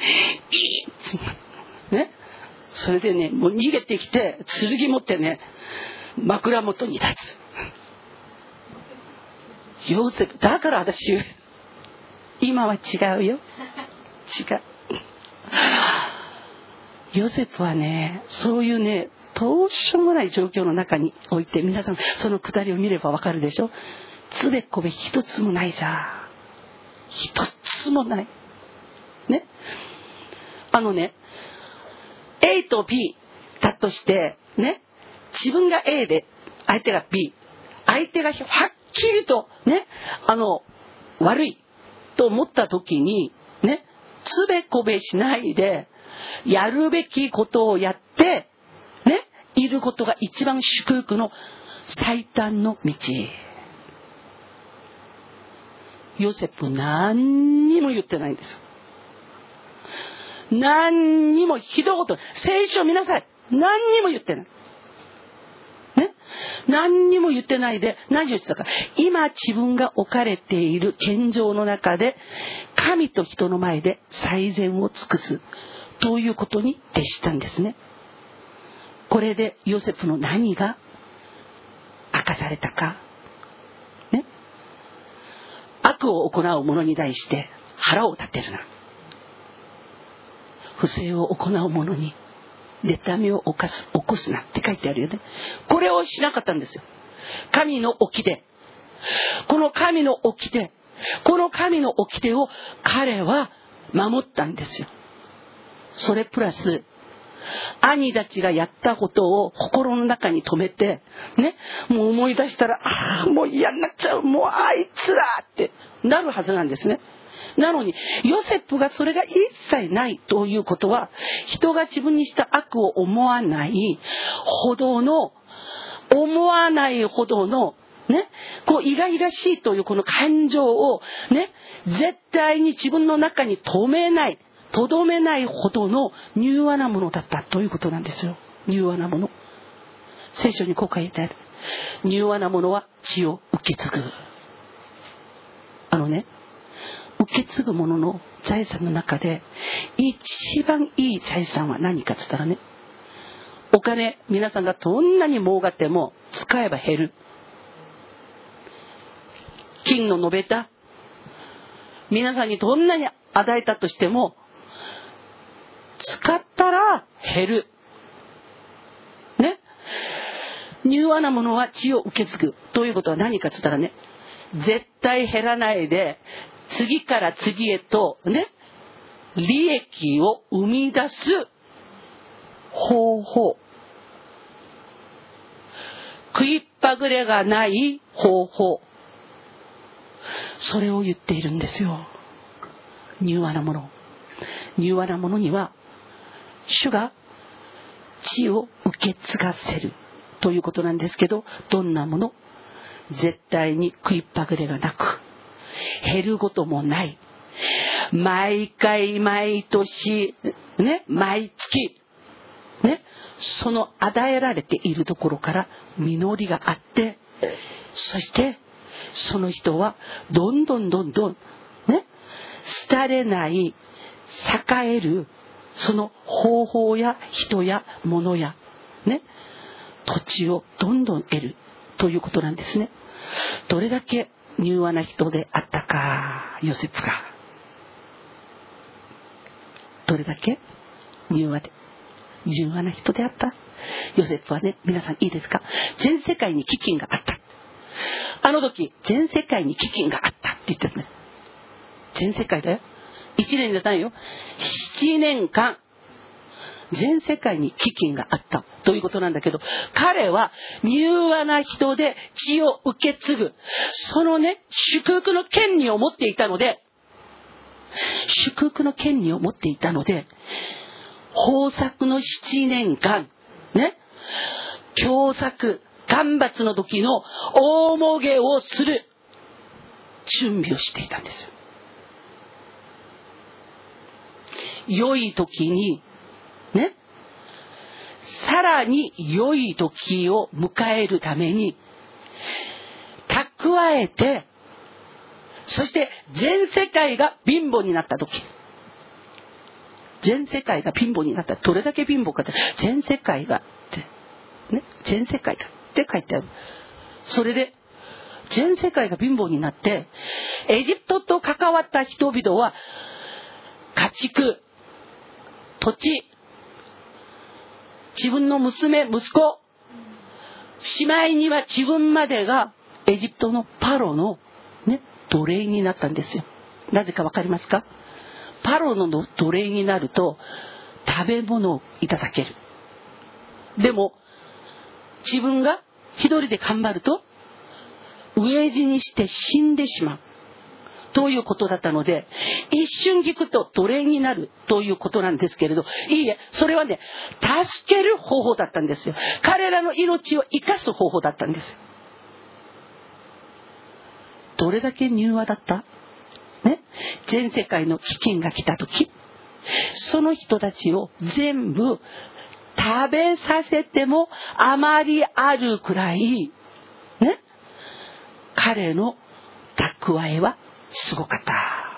ね、それでね、もう逃げてきて剣持ってね、枕元に立つ。ヨセフだから私今は違うよ、違う。ヨセフはね、そういうね、どうしようもない状況の中において、皆さんそのくだりを見ればわかるでしょ。つべこべ一つもないじゃん、一つもないね。A と B だとしてね、自分が A で相手が B、 相手がはっきりとね悪いと思った時にね、つべこべしないでやるべきことをやってね、いることが一番祝福の最短の道。ヨセフ何にも言ってないんです。何にもひどいこと、聖書を見なさい、何にも言ってないね、何にも言ってないで、何をしてたか、今自分が置かれている現状の中で神と人の前で最善を尽くすということに徹したんですね。これでヨセフの何が明かされたかね、悪を行う者に対して腹を立てるな、不正を行う者に妬みを起こすなって書いてあるよね。これをしなかったんですよ。神の掟、この神の掟を彼は守ったんですよ。それプラス兄たちがやったことを心の中に留めてね、もう思い出したらもう嫌になっちゃう、もうあいつらってなるはずなんですね。なのにヨセフがそれが一切ないということは、人が自分にした悪を思わないほどのね、こうイライラしいというこの感情をね、絶対に自分の中にとどめないほどの柔和なものだったということなんですよ。柔和なもの、聖書にこう書いてある。柔和なものは血を受け継ぐ。受け継ぐものの財産の中で一番いい財産は何かって言ったらね、お金、皆さんがどんなに儲かっても使えば減る。金の延べた皆さんにどんなに与えたとしても使ったら減るね。柔和なものは血を受け継ぐということは何かって言ったらね、絶対減らないで次から次へとね、利益を生み出す方法、食いっぱぐれがない方法、それを言っているんですよ。柔和なものには主が血を受け継がせるということなんですけど、どんなもの、絶対に食いっぱぐれがなく減ることもない、毎回毎年ね、毎月ね、その与えられているところから実りがあって、そしてその人はどんどんね、廃れない栄えるその方法や人や物やね、土地をどんどん得るということなんですね。どれだけ柔和な人であったか、ヨセフがどれだけ柔和な人であったヨセフはね、皆さんいいですか、全世界に飢饉があった。 あの時全世界に飢饉があったって言ってるね。全世界だよ。1年じゃないよ。7年間全世界に飢饉があったということなんだけど、彼は柔和な人で血を受け継ぐ、そのね、祝福の権利を持っていたので、祝福の権利を持っていたので、豊作の7年間ね、凶作干ばつの時の大もげをする準備をしていたんですよ。良い時にね、さらに良い時を迎えるために蓄えて、そして全世界が貧乏になった時、全世界が貧乏になった。どれだけ貧乏かって、全世界がってね、全世界がって書いてある。それで全世界が貧乏になって、エジプトと関わった人々は家畜、土地、自分の娘、息子、しまいには自分までがエジプトのパロの、ね、奴隷になったんですよ。なぜかわかりますか？パロの奴隷になると食べ物をいただける。でも自分が一人で頑張ると飢え死にして死んでしまうということだったので、一瞬聞くと奴隷になるということなんですけれど、いいえ、それはね、助ける方法だったんですよ。彼らの命を生かす方法だったんですよ。どれだけ柔和だったね、全世界の飢饉が来た時、その人たちを全部食べさせてもあまりあるくらいね、彼の蓄えはすごかった。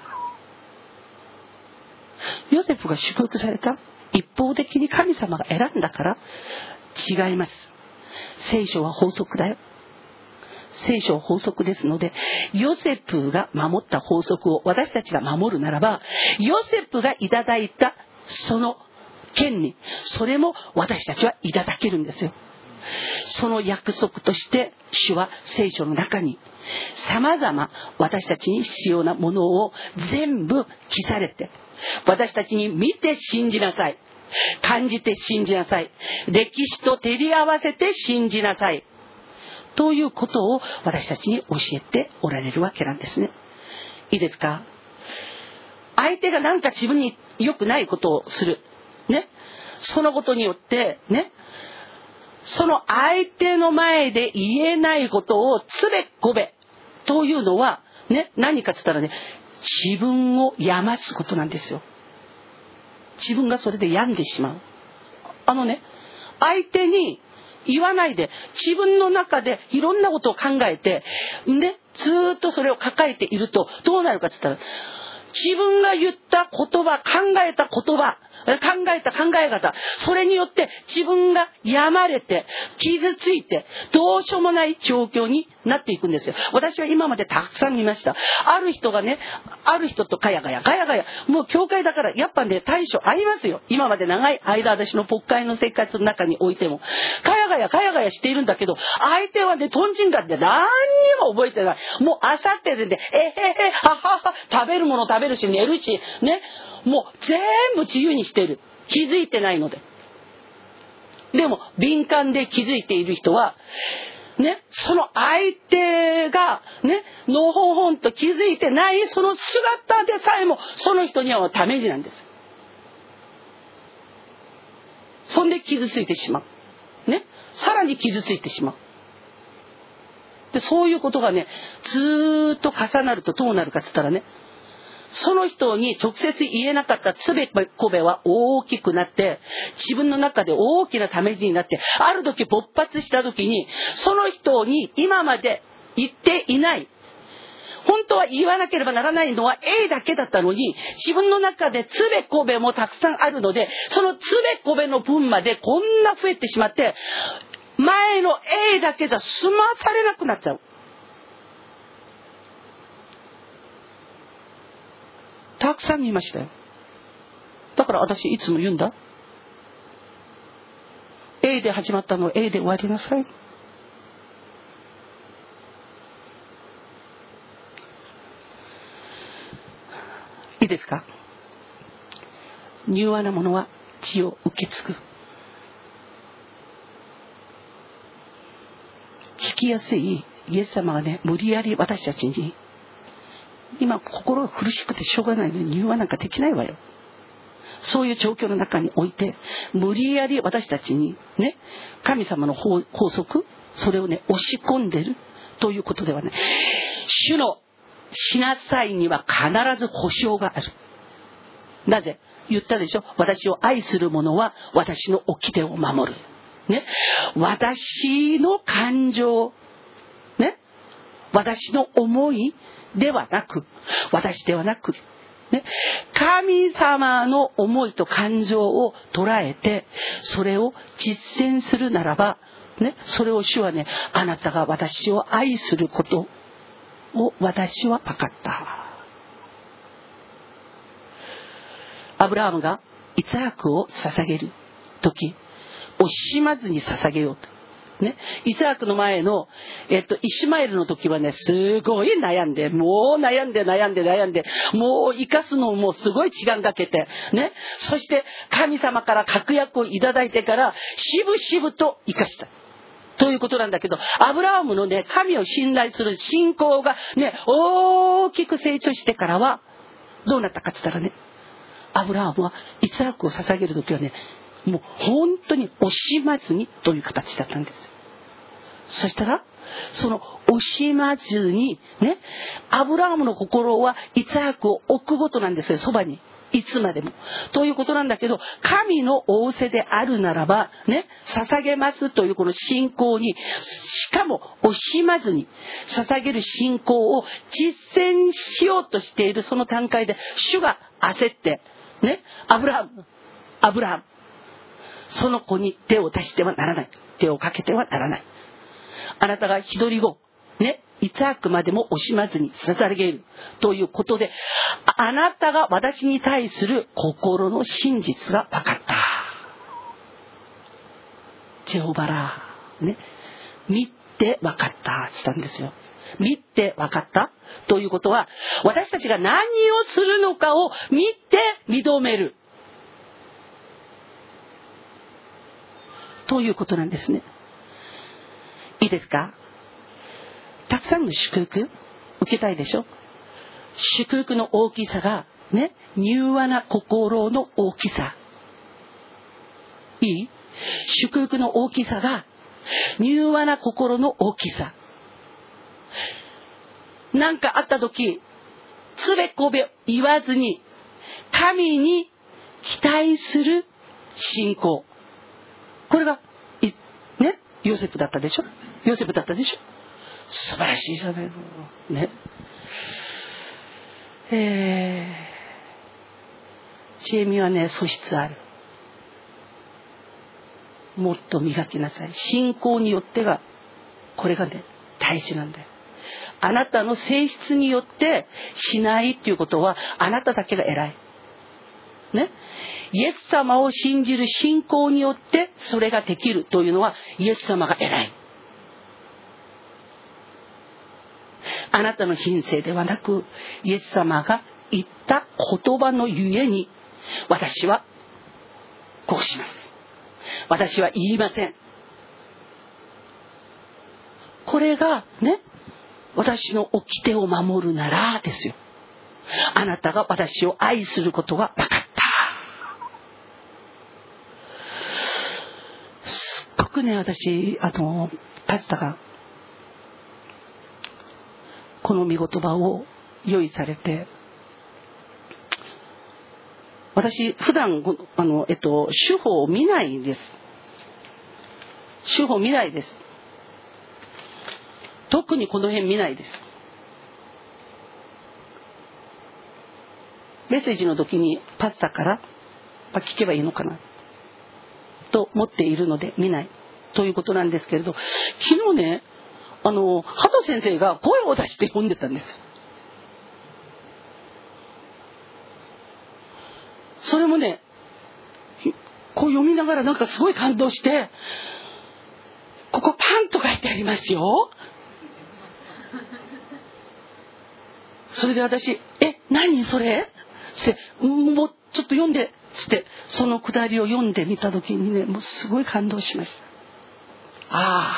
ヨセフが祝福された？一方的に神様が選んだから？違います。聖書は法則だよ。聖書は法則ですので、ヨセフが守った法則を私たちが守るならば、ヨセフがいただいたその権利、それも私たちはいただけるんですよ。その約束として主は聖書の中に様々私たちに必要なものを全部記されて、私たちに見て信じなさい、感じて信じなさい、歴史と照り合わせて信じなさいということを私たちに教えておられるわけなんですね。いいですか？相手が何か自分に良くないことをするね、そのことによってね、その相手の前で言えないことをつべこべというのはね、何かって言ったらね、自分を病ますことなんですよ。自分がそれで病んでしまう。相手に言わないで自分の中でいろんなことを考えてね、ずっとそれを抱えているとどうなるかって言ったら、自分が言った言葉、考えた言葉、考えた考え方、それによって自分が病まれて傷ついてどうしようもない状況になっていくんですよ。私は今までたくさん見ました。ある人がね、ある人とガヤガヤ、もう教会だからやっぱね、対処ありますよ。今まで長い間私の牧会の生活の中においてもガヤガヤしているんだけど、相手はね、トンチンカンで何にも覚えてない。もうあさってでね、ははは、食べるもの食べるし寝るしね、もう全部自由にしている。気づいてないので。でも敏感で気づいている人はね、その相手がね、のほほんと気づいてないその姿でさえもその人にはダメージなんです。そんで傷ついてしまうね、さらに傷ついてしまう。で、そういうことがね、ずーっと重なるとどうなるかって言ったらね、その人に直接言えなかったつべこべは大きくなって、自分の中で大きなダメージになって、ある時勃発した時に、その人に今まで言っていない、本当は言わなければならないのは A だけだったのに、自分の中でつべこべもたくさんあるので、そのつべこべの分までこんな増えてしまって、前の A だけじゃ済まされなくなっちゃう。たくさん見ましたよ。だから私いつも言うんだ。A で始まったのを A で終わりなさい。 いいですか。柔和なものは血を受け継ぐ。聞きやすいイエス様がね、無理やり私たちに、今心が苦しくてしょうがないのに柔和なんかできないわよ。そういう状況の中において、無理やり私たちにね、神様の法則、それをね、押し込んでるということではね、主のしなさいには必ず保証がある。なぜ？言ったでしょ。私を愛する者は私の掟を守る。ね、私の感情、ね、私の思いではなく、私ではなく、ね、神様の思いと感情を捉えて、それを実践するならば、ね、それを主はね、あなたが私を愛することを私は分かった。アブラハムがイツハクを捧げるとき、惜しまずに捧げようと。ね、イツハクの前の、イシマエルの時はね、すごい悩んで、もう悩んで、もう生かすのもすごい時間かけて、ね、そして神様から確約をいただいてから、しぶしぶと生かした。ということなんだけど、アブラハムのね、神を信頼する信仰がね、大きく成長してからは、どうなったかって言ったらね、アブラハムはイツハクを捧げるときはね、もう本当に惜しまずにという形だったんです。そしたら、その惜しまずにね、アブラハムの心はイツハクを置くことなんですよ、そばに。いつまでも。ということなんだけど、神の仰せであるならば、ね、捧げますというこの信仰に、しかも惜しまずに捧げる信仰を実践しようとしているその段階で、主が焦って、ね、アブラハム、その子に手を出してはならない。手をかけてはならない。あなたが独り子、ね、イツハクまでも惜しまずに捧げるということで、あなたが私に対する心の真実が分かった。ジェホバラー、ね、見て分かったって言ったんですよ。見て分かったということは、私たちが何をするのかを見て認めるということなんですね。いいですか。たくさんの祝福受けたいでしょ。祝福の大きさがね、柔和な心の大きさ。いい？祝福の大きさが柔和な心の大きさ。なんかあった時、つべこべ言わずに神に期待する信仰。これがね、ヨセフだったでしょ。素晴らしいじゃないのね。知恵みはね、素質ある。もっと磨きなさい。信仰によってが、これがね、大事なんだよ。あなたの性質によってしないっていうことは、あなただけが偉い。ね、イエス様を信じる信仰によってそれができるというのは、イエス様が偉い。あなたの品性ではなく、イエス様が言った言葉のゆえに、私はこうします。私は言いません。これがね、私の掟を守るならですよ。あなたが私を愛することは分かった。すっごくね、私パスタがこの御言葉を用意されて、私普段手法を見ないです。特にこの辺見ないです。メッセージの時にパスタから聞けばいいのかなと思っているので見ないということなんですけれど、昨日ね、ハト先生が声を出して読んでたんです。それもね、こう読みながらなんかすごい感動して、ここパンと書いてありますよ。それで私、何それしてもうちょっと読んでつってそのくだりを読んでみた時にね、もうすごい感動しました。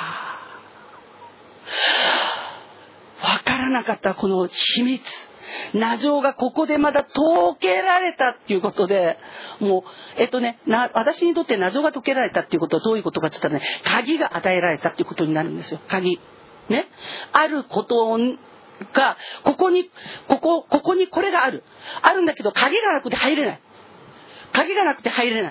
わからなかったこの秘密、謎がここでまだ解けられたっていうことで、もう私にとって謎が解けられたっていうことはどういうことかって言ったらね、鍵が与えられたっていうことになるんですよ。鍵ね、あることがここにこれがあるんだけど、鍵がなくて入れない、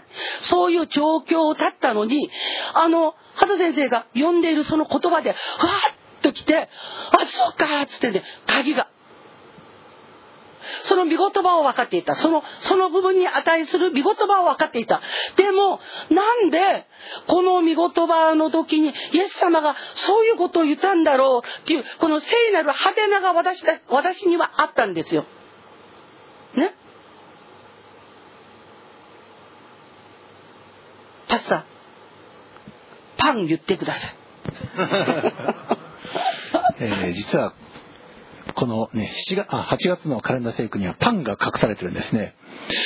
そういう状況を立ったのに、畑先生が読んでいるその言葉でふわっと来て、そうかっつってね、鍵がその御言葉を分かっていた、その部分に値する御言葉を分かっていた。でもなんでこの御言葉の時にイエス様がそういうことを言ったんだろうっていう、この聖なるハテナが私にはあったんですよね。パスター、パン言ってください実はこのね、8月のカレンダー聖句にはパンが隠されてるんですね。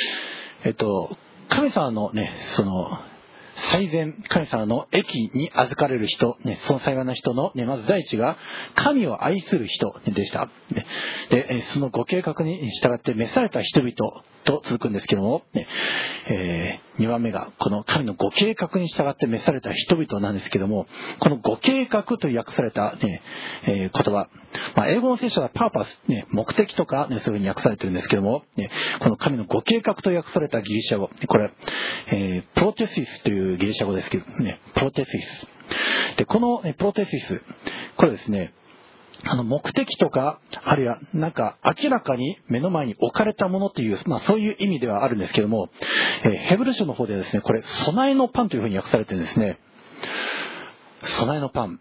神様のね、その最善、神様の益に預かれる人、ね、その幸いな人の、ね、まず第一が神を愛する人でした。で、そのご計画に従って召された人々と続くんですけども、ね、2番目がこの神のご計画に従って召された人々なんですけども、このご計画と訳された、ね言葉、英語の聖書はパーパス、ね、目的とか、ね、そういうふうに訳されてるんですけども、ね、この神のご計画と訳されたギリシャ語、これ、プロテシスというギリシャ語ですけどね、プロテシスで、このプロテシス、これですね、目的とか、あるいはなんか明らかに目の前に置かれたものという、そういう意味ではあるんですけども、ヘブル書の方ではですね、これ備えのパンというふうに訳されてるんですね。備えのパン、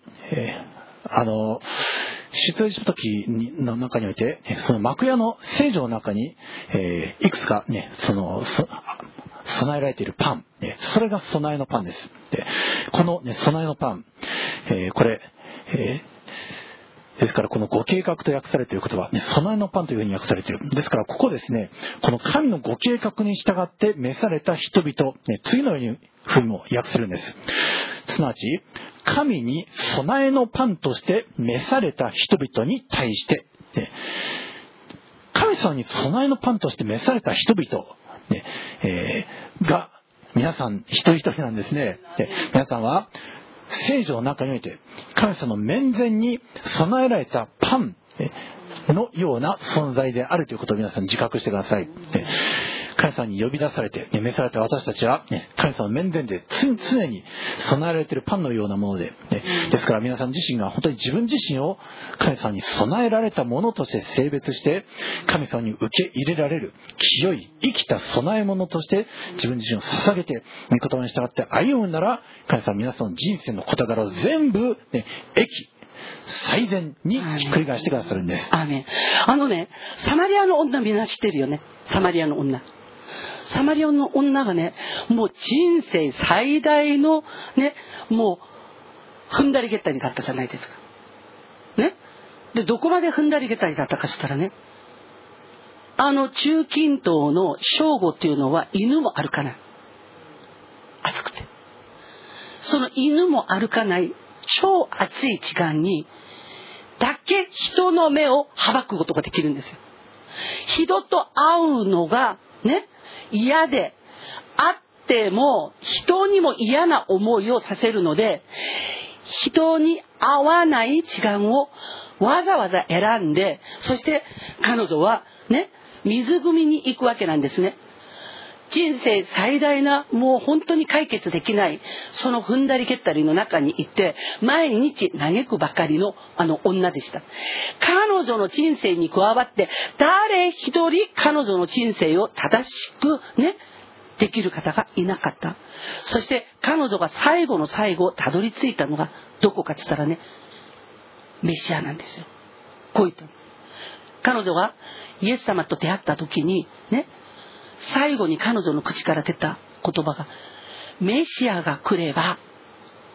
出エジプト記の中において、その幕屋の聖女の中に、いくつかね、備えられているパン、それが備えのパンです。で、この、ね、備えのパン、これ、ですからこのご計画と訳されている言葉、ね、備えのパンというふうに訳されている。ですからここですね、この神のご計画に従って召された人々、ね、次のようにふうにも訳するんです。すなわち、神に備えのパンとして召された人々に対して、ね、神様に備えのパンとして召された人々、ねが皆さん一人一人なんですね。で、皆さんは聖女の中において神様の面前に備えられたパンのような存在であるということを皆さん自覚してください。神様に呼び出されて召された私たちは神様の面前で常に備えられているパンのようなもので、ですから皆さん自身が本当に自分自身を神様に備えられたものとして性別して神様に受け入れられる清い生きた備え物として自分自身を捧げて御言葉に従って歩むなら、神様は皆さんの人生の事柄を全部、最善にひっくり返してくださるんです。 アーメン。サマリアの女みんな知ってるよね。サマリアの女がね、もう人生最大のね、もう踏んだり蹴ったりだったじゃないですかね。で、どこまで踏んだり蹴ったりだったかしたらね、中近東の正午っていうのは犬も歩かない、暑くて、その犬も歩かない超暑い時間にだけ人の目をはばくことができるんですよ。人と会うのがね、嫌で、会っても人にも嫌な思いをさせるので、人に会わない時間をわざわざ選んで、そして彼女はね、水汲みに行くわけなんですね。人生最大な、もう本当に解決できないその踏んだり蹴ったりの中にいて、毎日嘆くばかりの女でした。彼女の人生に加わって誰一人彼女の人生を正しくねできる方がいなかった。そして彼女が最後の最後たどり着いたのがどこかって言ったらね、メシアなんですよ。こう言ったの。彼女がイエス様と出会った時にね、最後に彼女の口から出た言葉が、メシアが来れば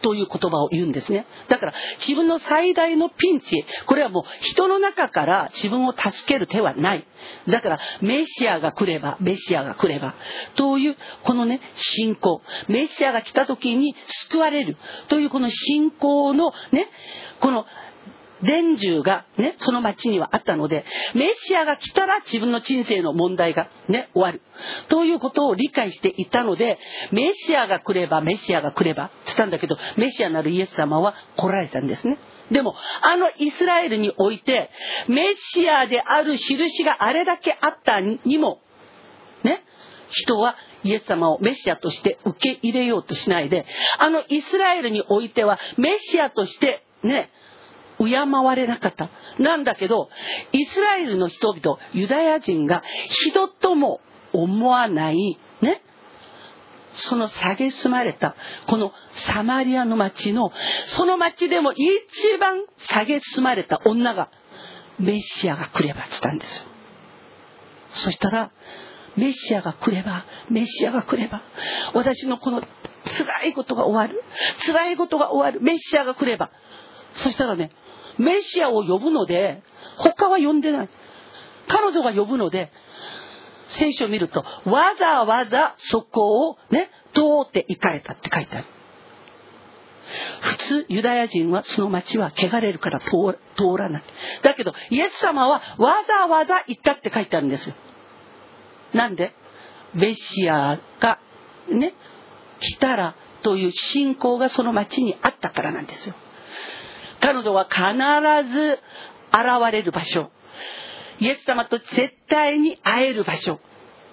という言葉を言うんですね。だから自分の最大のピンチ、これはもう人の中から自分を助ける手はない。だからメシアが来ればというこのね、信仰、メシアが来た時に救われるというこの信仰のね、この伝授がね、その町にはあったので、メシアが来たら自分の人生の問題がね、終わるということを理解していたので、メシアが来ればって言ったんだけど、メシアなるイエス様は来られたんですね。でもイスラエルにおいてメシアである印があれだけあったにもね、人はイエス様をメシアとして受け入れようとしないで、イスラエルにおいてはメシアとしてね、敬われなかった。なんだけど、イスラエルの人々、ユダヤ人が人とも思わないね、その蔑まれたこのサマリアの町の、その町でも一番蔑まれた女がメシアが来ればって言ったんですよ。そしたらメシアが来れば、私のこの辛いことが終わる、メシアが来れば。そしたらね、メシアを呼ぶので、他は呼んでない。彼女が呼ぶので、聖書を見ると、わざわざそこをね、通って行かれたって書いてある。普通、ユダヤ人はその町は汚れるから通らない。だけど、イエス様はわざわざ行ったって書いてあるんですよ。なんで？メシアがね、来たらという信仰がその町にあったからなんですよ。彼女は必ず現れる場所、イエス様と絶対に会える場所、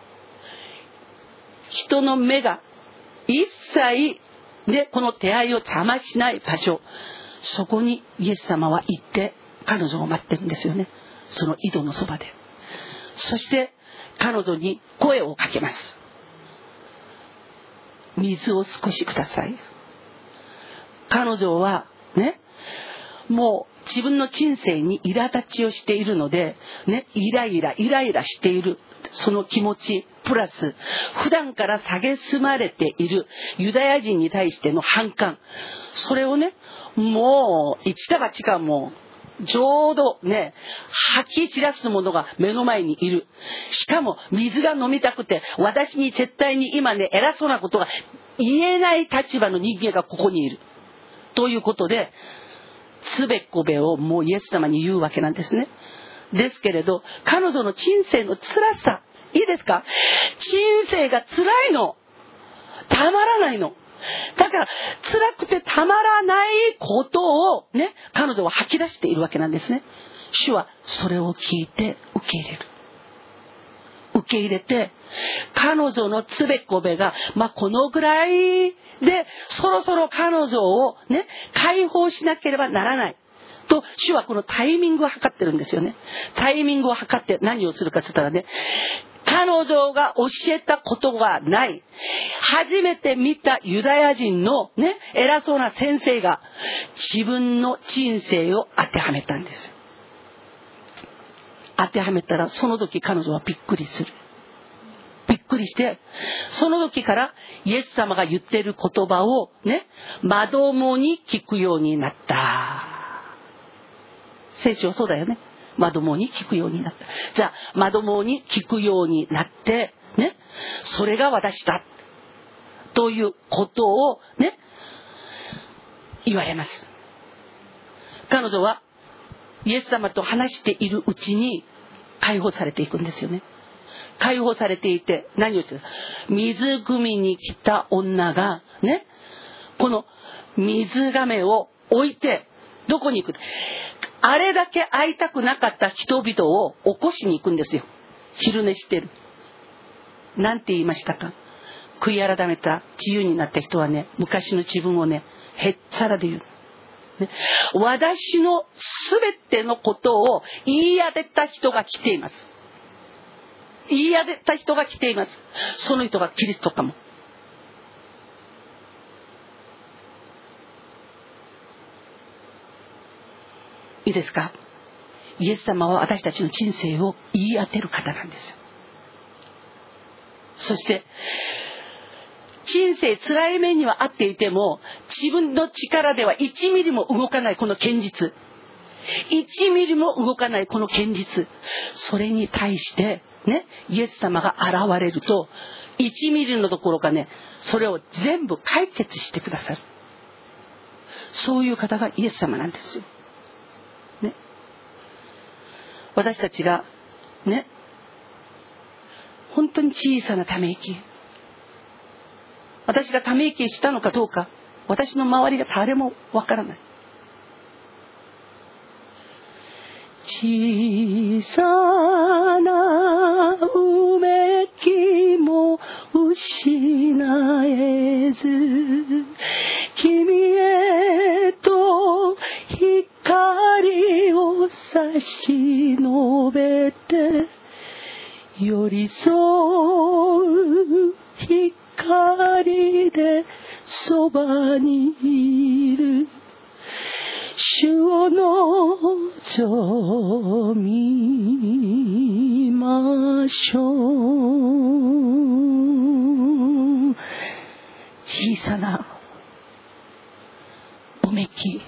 人の目が一切ね、この出会いを邪魔しない場所、そこにイエス様は行って彼女を待ってるんですよね。その井戸のそばで。そして彼女に声をかけます。水を少しください。彼女はね、もう自分の人生に苛立ちをしているので、ね、イライラしているその気持ちプラス、普段から蔑まれているユダヤ人に対しての反感、それをね、もう一か八かもうちょうどね、吐き散らすものが目の前にいる。しかも水が飲みたくて、私に絶対に今ね、偉そうなことが言えない立場の人間がここにいるということで、つべっこべをもうイエス様に言うわけなんですね。ですけれど、彼女の人生の辛さ、いいですか？人生が辛いの、たまらないの。だから辛くてたまらないことをね、彼女は吐き出しているわけなんですね。主はそれを聞いて受け入れる。受け入れて、彼女のつべっこべがこのぐらいでそろそろ彼女をね、解放しなければならないと、主はこのタイミングを測ってるんですよね。タイミングを測って何をするかと言ったらね、彼女が教えたことがない、初めて見たユダヤ人のね、偉そうな先生が自分の人生を当てはめたんです。当てはめたら、その時彼女はびっくりする。びっくりして、その時からイエス様が言っている言葉をね、まともに聞くようになった。聖書はそうだよね。まともに聞くようになった。じゃあまともに聞くようになってね、それが私だということをね、言われます。彼女はイエス様と話しているうちに解放されていくんですよね。解放されていて、何をする？水汲みに来た女がね、この水亀を置いてどこに行く？あれだけ会いたくなかった人々を起こしに行くんですよ。昼寝してる。なんて言いましたか？悔い改めた自由になった人はね、昔の自分をね、へっちゃらで言う。ね、私のすべてのことを言い当てた人が来ています。言い当てた人が来ています。その人がキリストかも。いいですか？イエス様は私たちの人生を言い当てる方なんですよ。そして人生辛い目にはあっていても、自分の力では1ミリも動かないこの現実、1ミリも動かないこの現実、それに対してね、イエス様が現れると、1ミリのところかね、それを全部解決してくださる。そういう方がイエス様なんですよ、ね、私たちがね、本当に小さなため息、私がため息したのかどうか、私の周りが誰もわからない。小さなうめきも失えず、君へと光を差し伸べて、寄り添う光でそばにいる主を望みましょう。小さなうめき、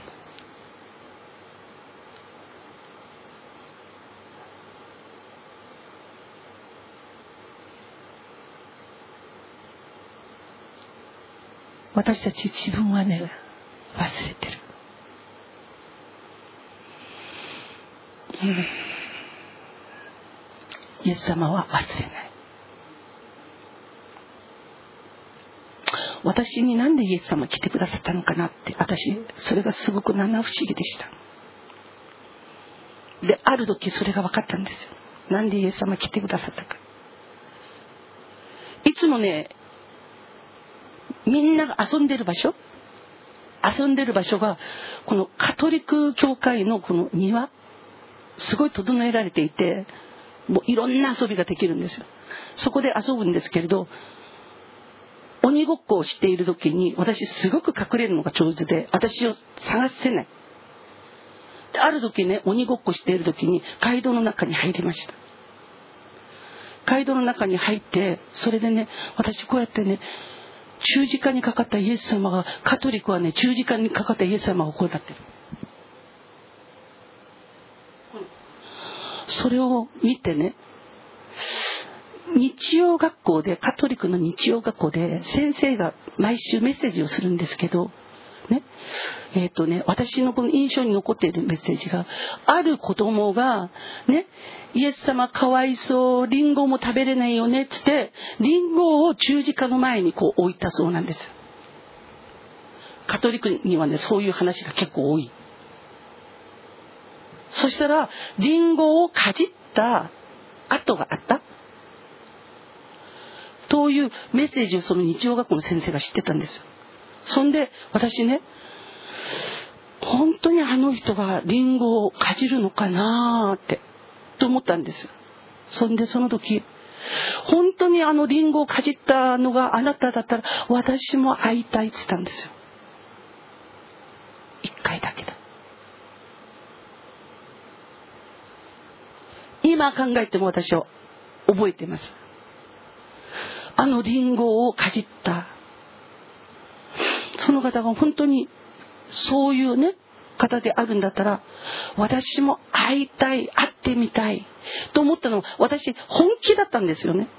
私たち自分はね、忘れてる。イエス様は忘れない。私になんでイエス様来てくださったのかなって、私それがすごく七不思議でした。で、ある時それが分かったんですよ。なんでイエス様来てくださったか。いつもね、みんなが遊んでる場所がこのカトリック教会のこの庭、すごい整えられていて、もういろんな遊びができるんですよ。そこで遊ぶんですけれど、鬼ごっこをしている時に私すごく隠れるのが上手で、私を探せない。で、ある時ね、鬼ごっこしている時に街道の中に入りました。街道の中に入って、それでね、私こうやってね、十字架にかかったイエス様が、カトリックはね、十字架にかかったイエス様がこうなってる。それを見てね、日曜学校で、カトリックの日曜学校で先生が毎週メッセージをするんですけどね、私のこの印象に残っているメッセージが、ある子供がね、イエス様かわいそう、リンゴも食べれないよねって言って、リンゴを十字架の前にこう置いたそうなんです。カトリックにはね、そういう話が結構多い。そしたらリンゴをかじった跡があったというメッセージを、その日曜学校の先生が知ってたんですよ。そんで私ね、本当にあの人がリンゴをかじるのかなってと思ったんですよ。そんでその時、本当にあのリンゴをかじったのがあなただったら私も会いたいって言ったんですよ。一回だけだ。今考えても私は覚えてます。あのリンゴをかじったその方が本当にそういうね方であるんだったら、私も会いたい、会ってみたいと思ったのは私本気だったんですよね。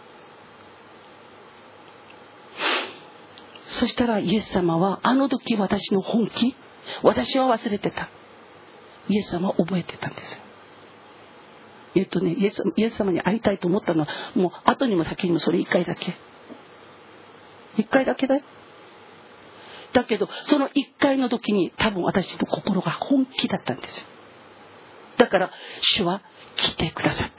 そしたらイエス様はあの時私の本気、私は忘れてた、イエス様は覚えてたんですよ。イエス様に会いたいと思ったのはもう後にも先にもそれ一回だけだよ。だけどその一回の時に多分私の心が本気だったんですよ。だから主は来てくださった。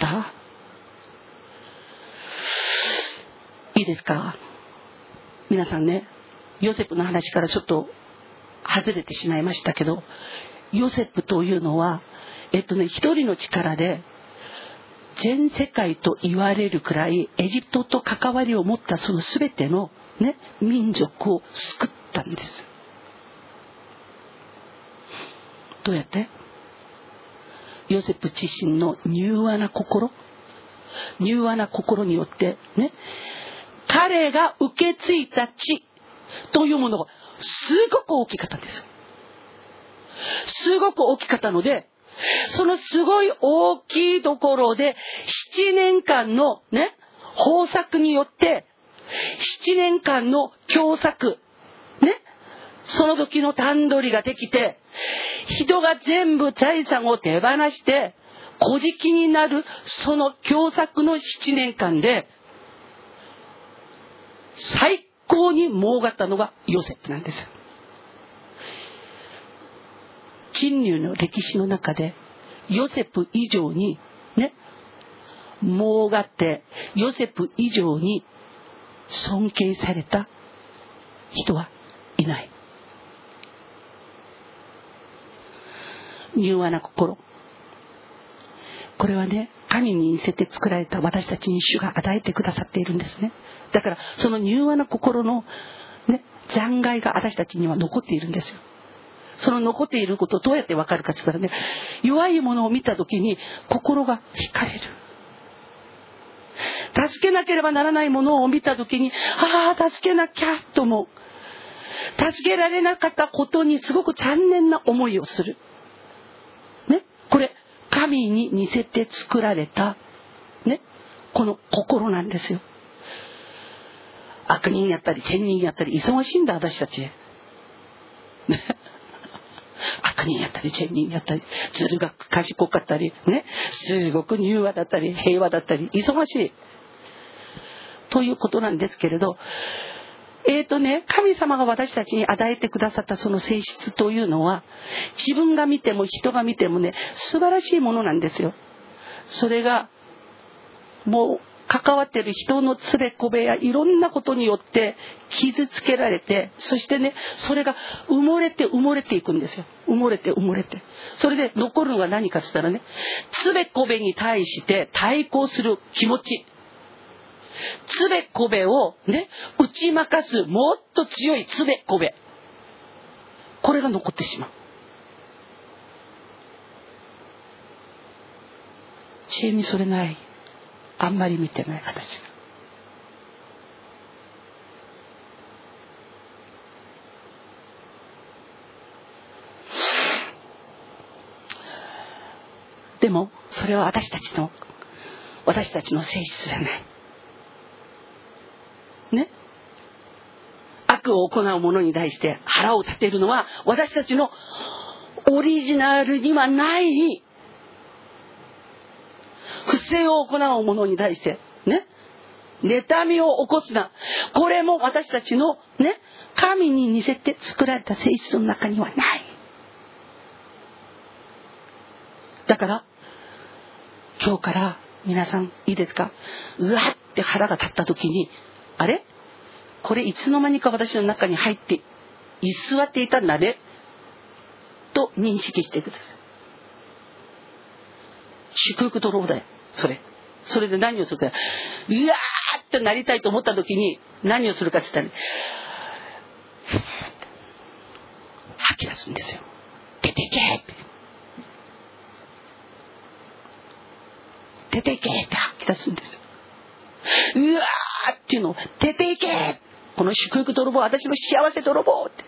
いいですか皆さんね、ヨセフの話からちょっと外れてしまいましたけど、ヨセフというのは一人の力で全世界と言われるくらいエジプトと関わりを持ったその全てのね民族を救ったんです。どうやって？ヨセフ自身の柔和な心によってね、彼が受け継いだ地、 というものがすごく大きかったんです。すごく大きかったので、そのすごい大きいところで7年間のね、豊作によって7年間の凶作ね、その時の段取りができて、人が全部財産を手放して小じになるその凶作の7年間で最高に儲かったのがヨセフなんです。人類の歴史の中でヨセフ以上にね、儲かってヨセフ以上に尊敬された人はいない。柔和な心、これはね、神に似せて作られた私たちに主が与えてくださっているんですね。だからその柔和な心の、ね、残骸が私たちには残っているんですよ。その残っていることをどうやって分かるかって言ったらね、弱いものを見た時に心が惹かれる。助けなければならないものを見た時に、助けなきゃと思う。助けられなかったことにすごく残念な思いをするね、これ神に似せて作られたね、この心なんですよ。悪人やったり善人やったり忙しいんだ私たち悪人やったり善人やったり、ずるが賢かったりね、すごく柔和だったり平和だったり忙しいということなんですけれど、神様が私たちに与えてくださったその性質というのは、自分が見ても人が見てもね、素晴らしいものなんですよ。それがもう関わっている人のつべこべやいろんなことによって傷つけられて、そしてね、それが埋もれていくんですよ。埋もれてそれで残るのが何かって言ったらね、つべこべに対して対抗する気持ち、つべこべをね、打ち負かすもっと強いつべこべ、これが残ってしまう。知恵にそれない、あんまり見てない私が。でもそれは私たちの性質じゃないね。悪を行う者に対して腹を立てるのは私たちのオリジナルにはない不正を行う者に対してね、妬みを起こすな。これも私たちのね、神に似せて作られた性質の中にはない。だから今日から皆さんいいですか、うわって腹が立った時に、あれこれいつの間にか私の中に入って居座っていたんだねと認識してください。祝福泥棒だよそれで何をするか、うわーってなりたいと思った時に何をするかって言ったら、吐き出すんですよ。出ていけって出ていけって吐き出すんですよ。うわーっていうのを出ていけ、この祝福泥棒、私の幸せ泥棒って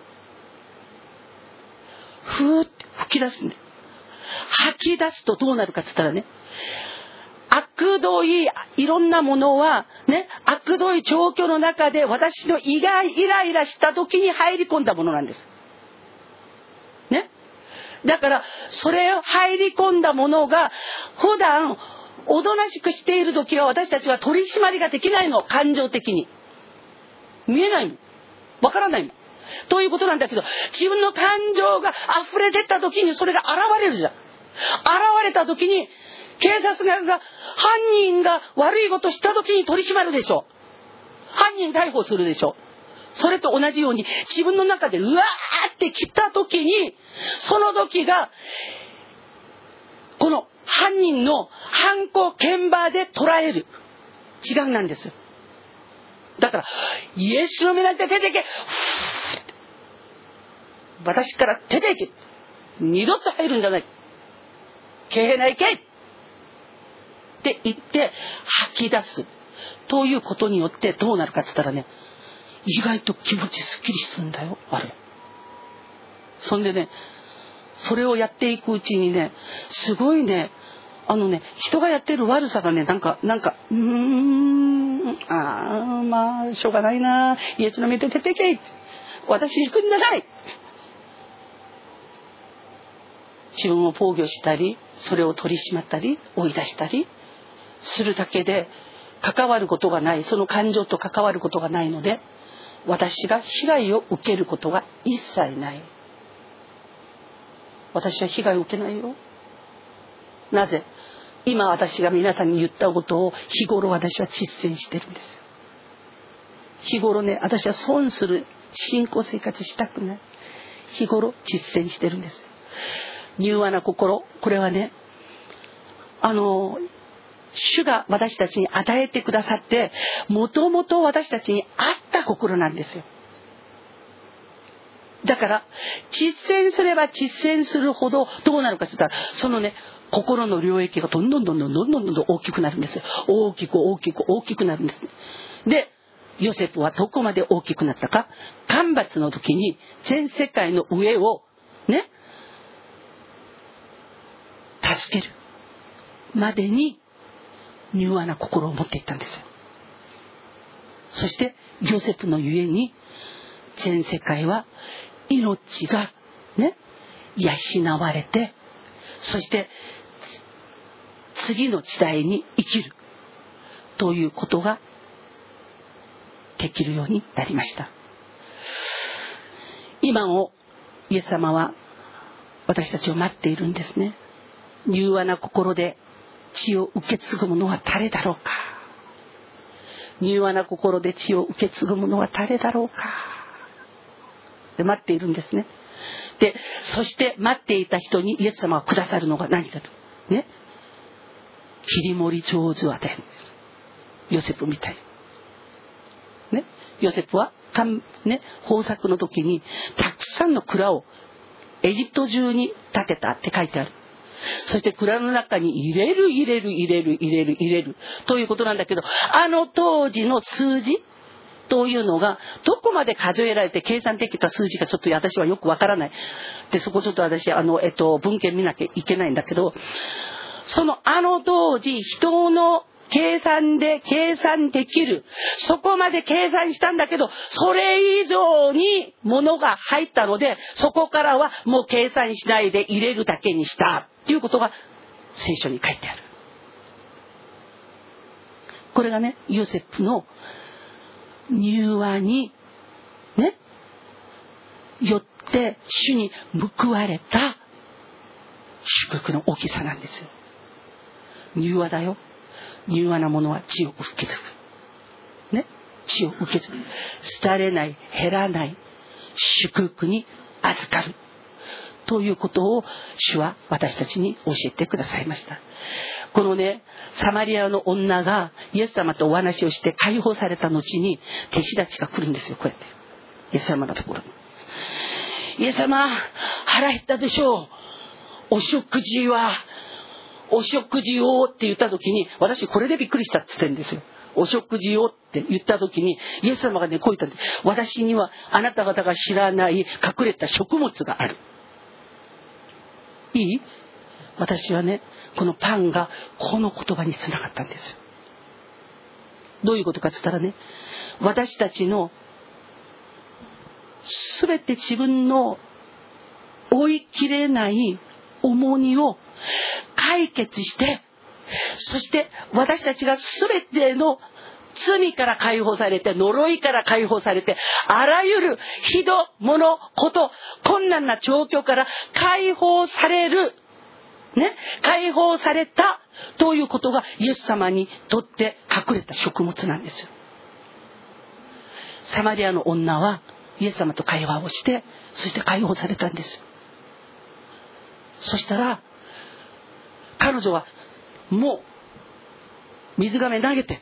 ふーって吹き出すんで、吐き出すとどうなるかって言ったらね、悪どいいろんなものはね、悪どい状況の中で私のイライラした時に入り込んだものなんですね。だからそれを入り込んだものが普段おとなしくしている時は私たちは取り締まりができないの。感情的に見えないの、わからないのということなんだけど、自分の感情が溢れてった時にそれが現れるじゃん。現れた時に警察が犯人が悪いことした時に取り締まるでしょ。犯人逮捕するでしょ。それと同じように自分の中でうわーって来た時に、その時がこの犯人の犯行現場で捉える時間なんですよ。だからイエスの皆に出ていけ、私から出ていけ、二度と入るんじゃない、けへないけって言って吐き出すということによってどうなるかって言ったらね、 意外と気持ちすっきりするんだよ、あれ。そんでね、それをやっていくうちにね、すごいね、人がやってる悪さがね、まあしょうがないな、イエスの目で出てけ、私行くんじゃない、自分を防御したり、それを取り締まったり追い出したりするだけで関わることがない、その感情と関わることがないので、私が被害を受けることが一切ない。私は被害を受けないよ。なぜ？今私が皆さんに言ったことを日頃私は実践してるんですよ。日頃ね、私は損する信仰生活したくない。日頃実践してるんですよ。柔和な心、これはね、主が私たちに与えてくださって、もともと私たちにあった心なんですよ。だから実践すれば実践するほどどうなるかと言ったら、そのね、心の領域がどんどん大きくなるんですよ。大きくなるんです。で、ヨセフはどこまで大きくなったか。干ばつの時に全世界の上をね、助けるまでに柔和な心を持っていったんですよ。そしてヨセフのゆえに全世界は命がね、養われて、そして次の時代に生きるということができるようになりました。今をイエス様は私たちを待っているんですね。柔和な心で血を受け継ぐ者は誰だろうか。柔和な心で血を受け継ぐ者は誰だろうか。で待っているんですね。で、そして待っていた人にイエス様はくださるのが何かとね、切り盛り上手はね、ヨセフみたいね。ヨセフは豊作の時にたくさんの蔵をエジプト中に建てたって書いてある。そして蔵の中に入れるということなんだけど、当時の数字というのがどこまで数えられて計算できた数字かちょっと私はよくわからない。で、そこちょっと私文献見なきゃいけないんだけど、その当時人の計算できる、そこまで計算したんだけど、それ以上に物が入ったので、そこからはもう計算しないで入れるだけにしたということが聖書に書いてある。これがね、ヨセフの柔和にねよって主に報われた祝福の大きさなんですよ。柔和だよ。柔和なものは血を受け継ぐ。ね。血を受け継ぐ。廃れない、減らない祝福に預かる。ということを主は私たちに教えてくださいました。このね、サマリアの女がイエス様とお話をして解放された後に、弟子たちが来るんですよ、こうやって。イエス様のところに。イエス様、腹減ったでしょう。お食事をって言った時に、私これでびっくりしたって言ってるんですよ。お食事をって言った時に、イエス様がね、こう言ったんです。私にはあなた方が知らない隠れた食物がある。いい？私はね、このパンがこの言葉につながったんですよ。どういうことかって言ったらね、私たちのすべて自分の追いきれない重荷を解決して、そして私たちがすべての罪から解放されて、呪いから解放されて、あらゆるひどものこと、困難な状況から解放される、ね、解放されたということがイエス様にとって隠れた食物なんですよ。サマリアの女はイエス様と会話をして、そして解放されたんですよ。そしたら彼女はもう水がめ投げて、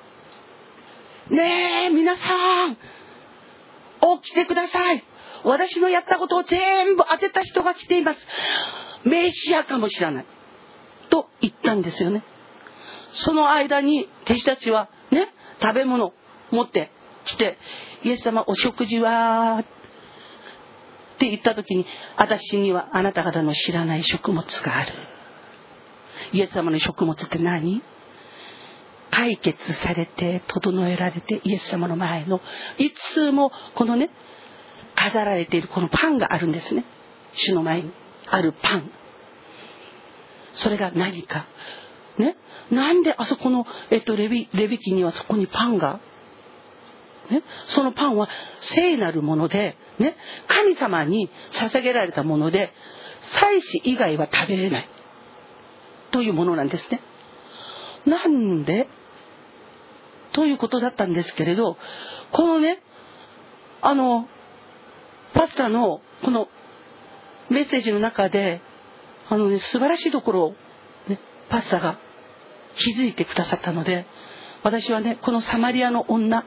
ねえ皆さん起きてください、私のやったことを全部当てた人が来ています、メシアかもしれないと言ったんですよね。その間に弟子たちはね、食べ物持って来て、イエス様お食事はって言った時に、私にはあなた方の知らない食物がある。イエス様の食物って何？解決されて整えられて、イエス様の前のいつもこのね、飾られているこのパンがあるんですね。主の前にあるパン、それが何かね、なんであそこの、レビ記にはそこにパンがね、そのパンは聖なるもので、ね、神様に捧げられたもので、祭司以外は食べれないというものなんですね。なんでということだったんですけれど、このね、パスタのこのメッセージの中で、素晴らしいところを、ね、パスタが気づいてくださったので、私はね、このサマリアの女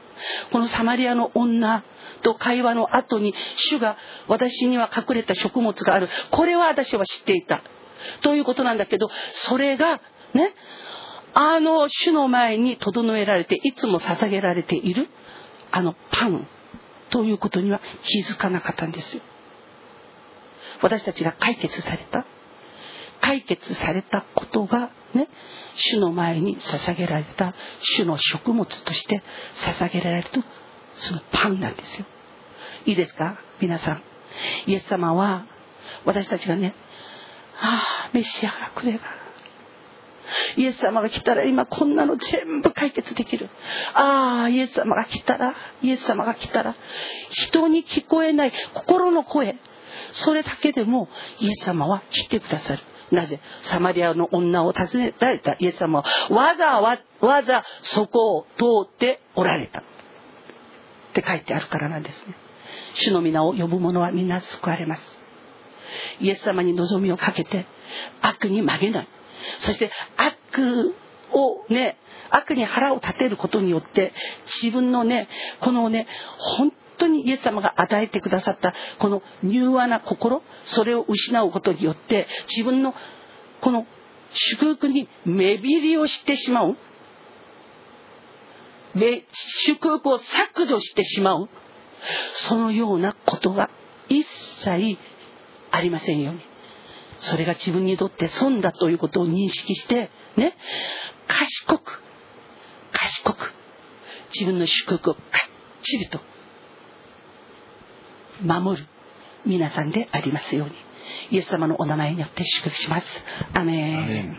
と会話の後に、主が私には隠れた食物がある、これは私は知っていたということなんだけど、それがね、主の前に整えられていつも捧げられているパンということには気づかなかったんですよ。私たちが解決されたことがね、主の前に捧げられた主の食物として捧げられると、そのパンなんですよ。いいですか皆さん。イエス様は私たちがね、メシアが来れば、イエス様が来たら今こんなの全部解決できる。イエス様が来たら人に聞こえない心の声、それだけでもイエス様は来てくださる。なぜ？サマリアの女を訪ねられたイエス様はわざそこを通っておられたって書いてあるからなんですね。主の皆を呼ぶ者はみんな救われます。イエス様に望みをかけて悪に曲げない、そして悪に腹を立てることによって自分のね、このね、本当にイエス様が与えてくださったこの柔和な心、それを失うことによって自分のこの祝福に目減りをしてしまう、祝福を削除してしまう、そのようなことが一切ありませんように。それが自分にとって損だということを認識してね、賢く自分の祝福をかっちりと守る皆さんでありますように、イエス様のお名前によって祝福します。アメン。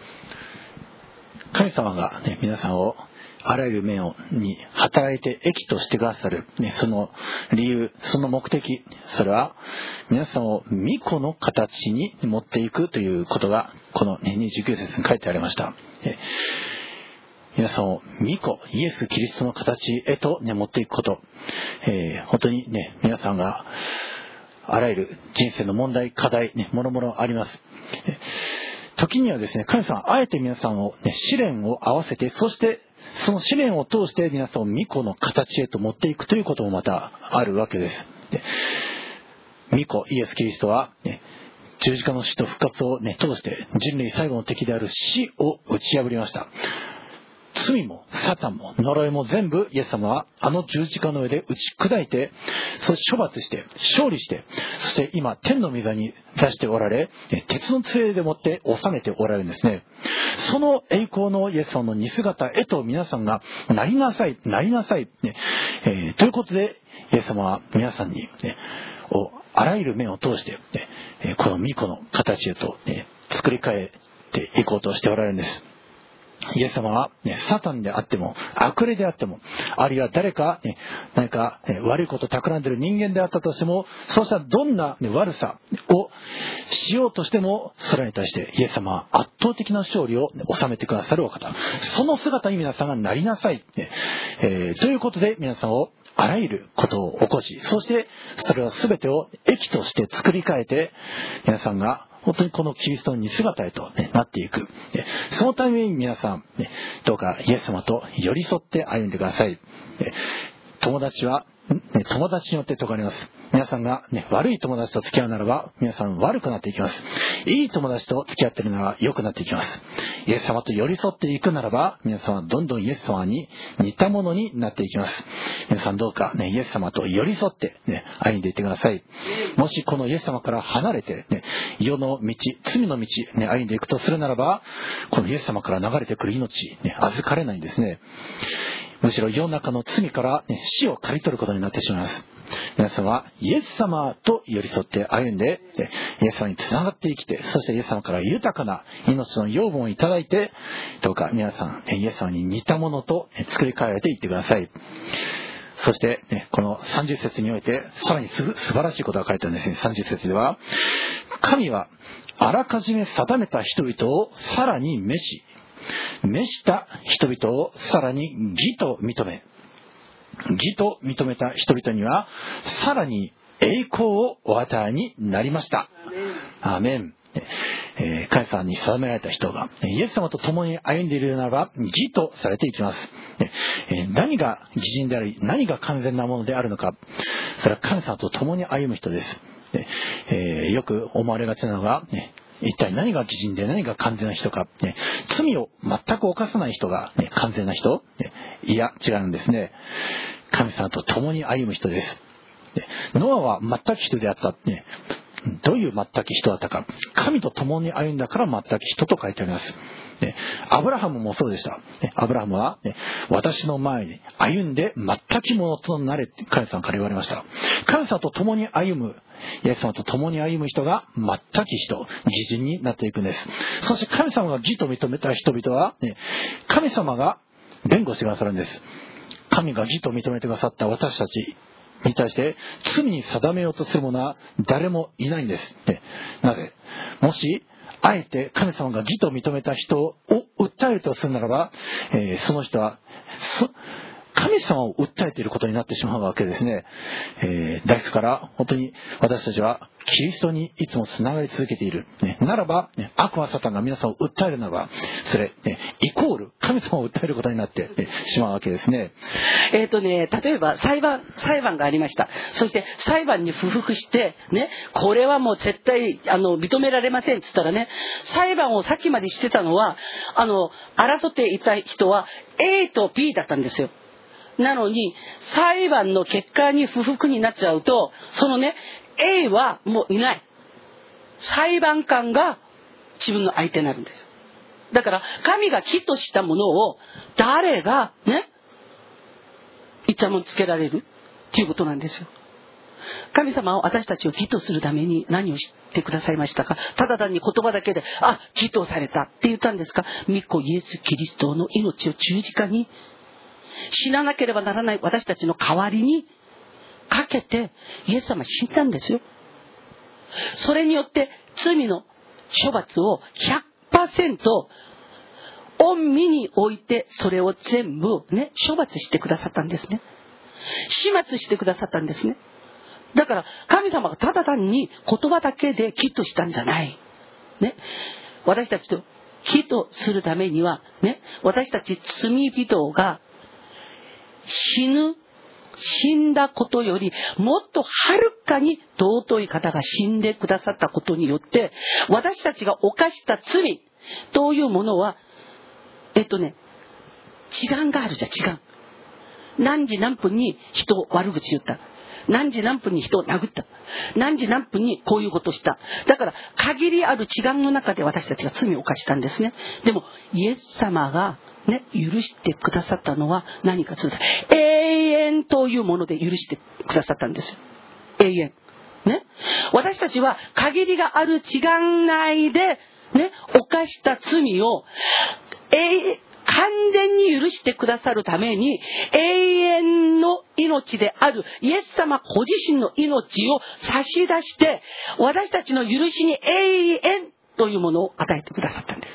神様が、ね、皆さんをあらゆる面に働いて益としてくださる、ね、その理由、その目的、それは皆さんを御子の形に持っていくということがこの、ね、29節に書いてありました。皆さんを御子イエス・キリストの形へと、ね、持っていくこと、本当にね、皆さんがあらゆる人生の問題、課題、ね、もろもろあります。時にはですね、神様はあえて皆さんを、ね、試練を合わせて、そしてその試練を通して皆さんを御子の形へと持っていくということもまたあるわけです。御子イエス・キリストは、ね、十字架の死と復活を、ね、通して人類最後の敵である死を打ち破りました。罪もサタンも呪いも全部イエス様は十字架の上で打ち砕いて、そして処罰して勝利して、そして今天の御座に座しておられ、鉄の杖でもって治めておられるんですね。その栄光のイエス様の似姿へと皆さんがなりなさい、ね、ということでイエス様は皆さんに、ね、あらゆる面を通して、ね、この御子の形へと、ね、作り変えていこうとしておられるんです。イエス様は、ね、サタンであっても悪霊であっても、あるいは誰か、ね、何か、悪いことを企んでいる人間であったとしても、そうしたどんな、ね、悪さをしようとしても、それに対してイエス様は圧倒的な勝利を収めてくださるお方、その姿に皆さんがなりなさい、ね、ということで皆さんをあらゆることを起こし、そしてそれを全てを益として作り変えて、皆さんが本当にこのキリストの似姿へと、ね、なっていく。そのために皆さん、ね、どうかイエス様と寄り添って歩んでください。友達は友達によって説かれます。皆さんが、悪い友達と付き合うならば皆さん悪くなっていきます。いい友達と付き合っているなら良くなっていきます。イエス様と寄り添っていくならば皆さんはどんどんイエス様に似たものになっていきます。皆さんどうか、イエス様と寄り添って、歩んでいってください。もしこのイエス様から離れて、世の道、罪の道、歩んでいくとするならばこのイエス様から流れてくる命、預かれないんですね。むしろ世の中の罪から、死を刈り取ることになってしまいます。皆さんはイエス様と寄り添って歩んで、イエス様につながって生きて、そしてイエス様から豊かな命の養分をいただいて、どうか皆さんイエス様に似たものと作り変えられていってください。そして、この30節においてさらに素晴らしいことが書いてあるんですね。30節では、神はあらかじめ定めた人々をさらに召した人々をさらに義と認めた人々にはさらに栄光をお与えになりました。アーメン。神様に定められた人がイエス様と共に歩んでいるならば義とされていきます。何が義人であり何が完全なものであるのか、それは神様と共に歩む人です。よく思われがちなのが、一体何が義人で何が完全な人か、罪を全く犯さない人が、完全な人、いや違うんですね。神様と共に歩む人です。ノアは全く人であった。どういう全く人だったか、神と共に歩んだから全く人と書いてあります。アブラハムもそうでした。アブラハムは、私の前に歩んで全くものとなれって神様から言われました。神様と共に歩む、イエス様と共に歩む人が全く人、義人になっていくんです。そして神様が義と認めた人々は、神様が弁護してくださるんです。神が義と認めてくださった私たちに対して罪に定めようとする者は誰もいないんです。なぜ？もしあえて神様が義と認めた人を訴えるとするならば、その人は神様を訴えていることになってしまうわけですね。ですから本当に私たちはキリストにいつもつながり続けている、ならば、悪魔サタンが皆さんを訴えるならばそれ、イコール神様を訴えることになって、しまうわけですね。 例えば裁判がありました。そして裁判に不服してこれはもう絶対認められませんって言ったら裁判をさっきまでしてたのは争っていた人は A と B だったんですよ。なのに裁判の結果に不服になっちゃうとそのA はもういない。裁判官が自分の相手になるんです。だから神が義としたものを誰がいちゃもんつけられるっていうことなんですよ。神様は私たちを義とするために何をしてくださいましたか。ただ単に言葉だけで義とされたって言ったんですか。御子イエス・キリストの命を十字架に死ななければならない私たちの代わりにかけてイエス様死んだんですよ。それによって罪の処罰を 100% 御身に置いてそれを全部処罰してくださったんですね。始末してくださったんですね。だから神様がただ単に言葉だけで義としたんじゃない私たちと義とするためには私たち罪人が死んだことよりもっとはるかに尊い方が死んでくださったことによって私たちが犯した罪というものは時間があるじゃん。時間何時何分に人を悪口言った、何時何分に人を殴った、何時何分にこういうことをした。だから限りある時間の中で私たちが罪を犯したんですね。でもイエス様が許してくださったのは何かというと永遠というもので許してくださったんですよ。永遠私たちは限りがある時間内で犯した罪を完全に許してくださるために永遠の命であるイエス様ご自身の命を差し出して私たちの許しに永遠というものを与えてくださったんです。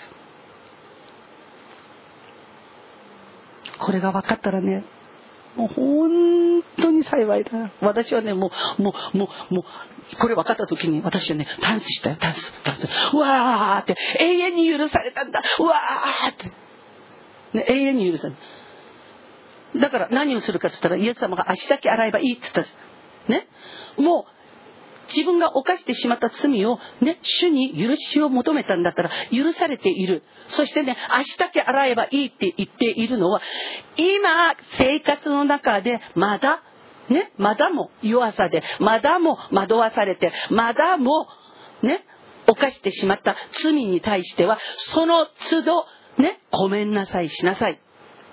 これが分かったらもう本当に幸いだ。私はもうこれ分かった時に私はダンスしたよ。ダンスうわーって永遠に許されたんだうわーって永遠に許された。 だから何をするかって言ったら、イエス様が足だけ洗えばいいって言ったね。もう自分が犯してしまった罪をね、主に許しを求めたんだったら許されている。そしてね、足だけ洗えばいいって言っているのは、今生活の中でまだも弱さで、まだも惑わされて、まだもね、犯してしまった罪に対しては、その都度ね、ごめんなさいしなさい。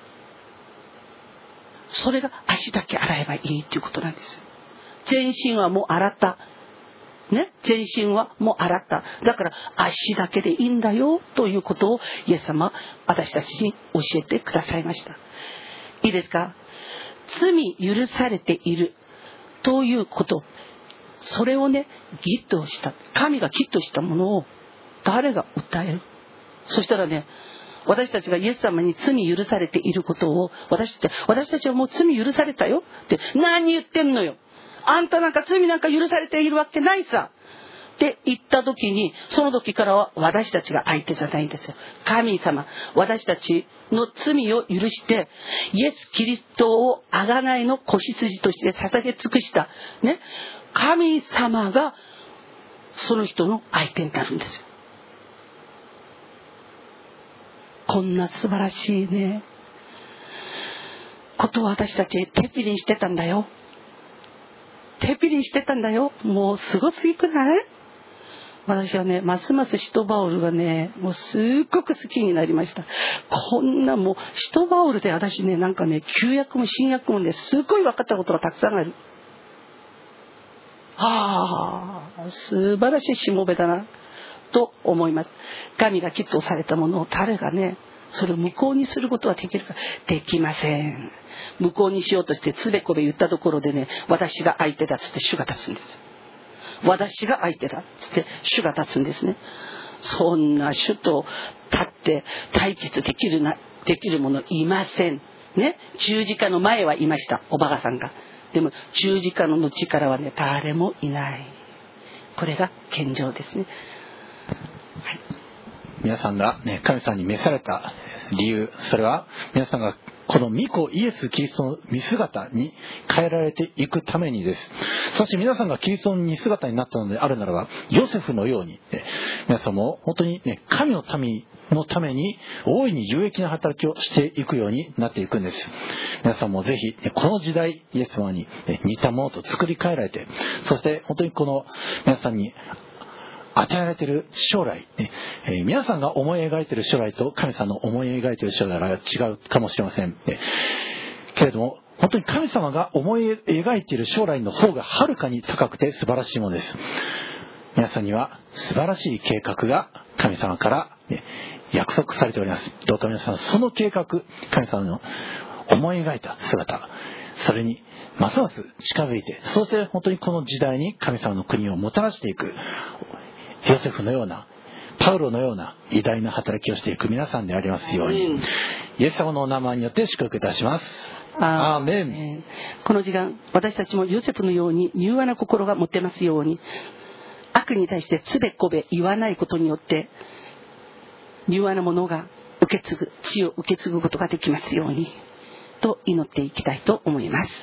それが足だけ洗えばいいっていうことなんです。全身はもう洗った。ね、全身はもう洗った。だから足だけでいいんだよということをイエス様は私たちに教えてくださいました。いいですか？罪許されているということ、それをね、ギッとした、神がギッとしたものを誰が訴える？そしたらね、私たちがイエス様に罪許されていることを、私たちはもう罪許されたよって何言ってんのよ、あんたなんか罪なんか許されているわけないさって言った時に、その時からは私たちが相手じゃないんですよ。神様、私たちの罪を許してイエス・キリストを贖いの子羊として捧げ尽くしたね、神様がその人の相手になるんですよ。こんな素晴らしいねことを私たち手っぴりにしてたんだよ。手っぴりにしてたんだよ。もうすごすぎくない？私はね、ますますシトバオルがね、もうすっごく好きになりました。こんなもうシトバオルで私ね、なんかね、旧約も新約もね、すっごい分かったことがたくさんある。素晴らしいしもべだなと思います。神がきっとされたものを誰がね、それを無効にすることはできるか？できません。無効にしようとしてつべこべ言ったところでね、私が相手だっつって主が立つんです。私が相手だっつって主が立つんですね。そんな主と立って対決できる者いませんね。十字架の前はいました、おばあさんが。でも十字架の後からはね、誰もいない。これが現状ですね。はい、 皆さんが、ね、神様に召された理由、それは皆さんがこの御子イエス・キリストの見姿に変えられていくためにです。そして皆さんがキリストの見姿になったのであるならば、ヨセフのように、皆さんも本当に、ね、神の民のために大いに有益な働きをしていくようになっていくんです。皆さんもぜひこの時代イエス様に似たものと作り変えられて、そして本当にこの皆さんに与えられている将来、皆さんが思い描いている将来と神様の思い描いている将来は違うかもしれません、けれども本当に神様が思い描いている将来の方がはるかに高くて素晴らしいものです。皆さんには素晴らしい計画が神様から、約束されております。どうか皆さんその計画、神様の思い描いた姿、それにますます近づいて、そして本当にこの時代に神様の国をもたらしていく、ヨセフのような、パウロのような偉大な働きをしていく皆さんでありますように、イエス様のお名前によって祝福いたします。アーメン。 この時間、私たちもヨセフのように柔和な心が持てますように、悪に対してつべこべ言わないことによって柔和なものが受け継ぐ、地を受け継ぐことができますようにと祈っていきたいと思います。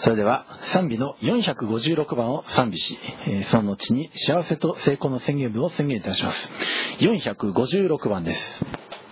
それでは賛美の456番を賛美し、その後に幸せと成功の宣言文を宣言いたします。456番です。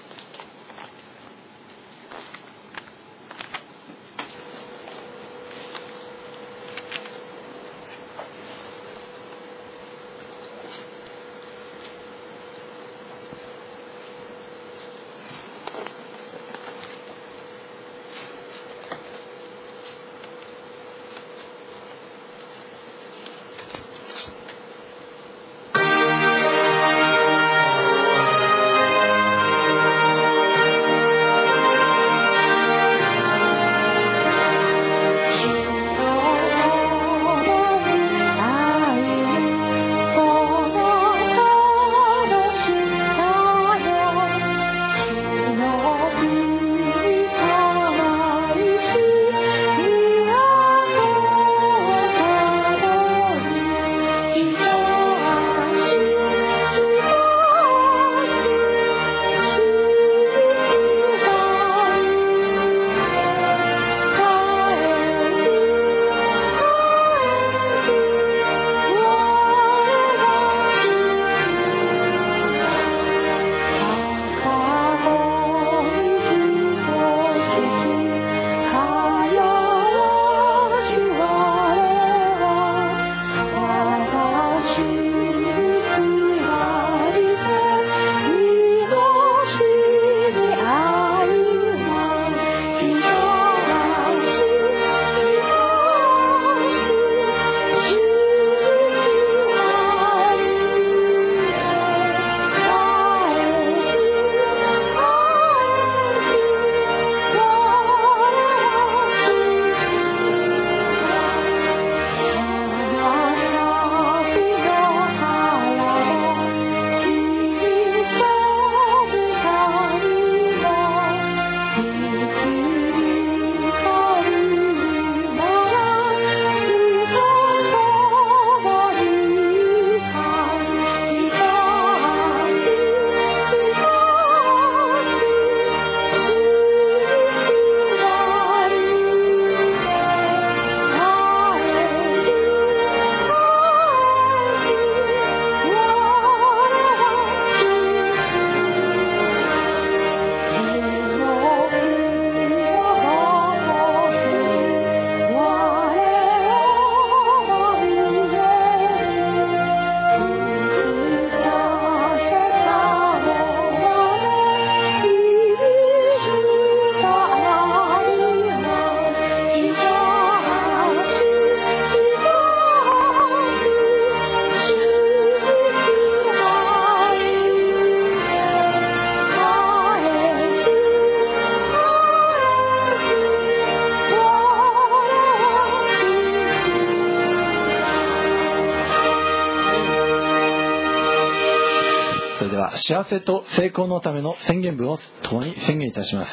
幸せと成功のための宣言文を共に宣言いたします。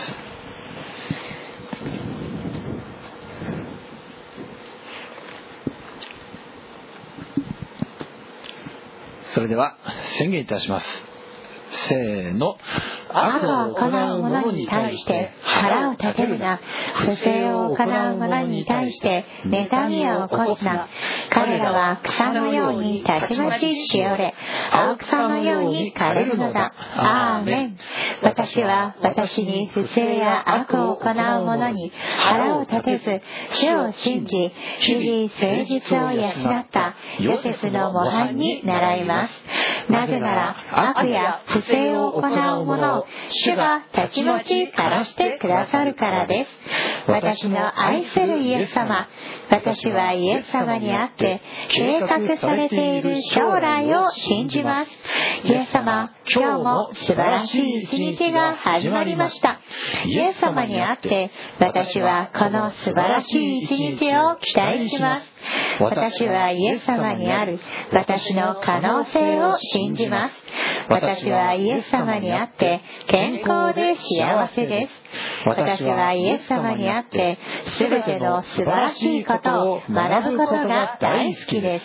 それでは宣言いたします。せーの。 悪を行う者に対して腹を立てるな。不正を行う者に対して妬みを起こすな。彼らは草のようにたちまちしおれ、青草のように枯れるのだ。アーメン。私は私に不正や悪を行う者に腹を立てず、主を信じ、日々誠実を養ったヨセフの模範に倣います。なぜなら悪や不正を行う者を主がたちまち枯らしてくださるからです。私の愛するイエス様、私はイエス様にあって計画されている将来を信じます。イエス様、今日も素晴らしい一日が始まりました。イエス様にあって私はこの素晴らしい一日を期待します。私はイエス様にある私の可能性を信じます。私はイエス様にあって健康で幸せです。私はイエス様にあってすべての素晴らしいことを学ぶことが大好きです。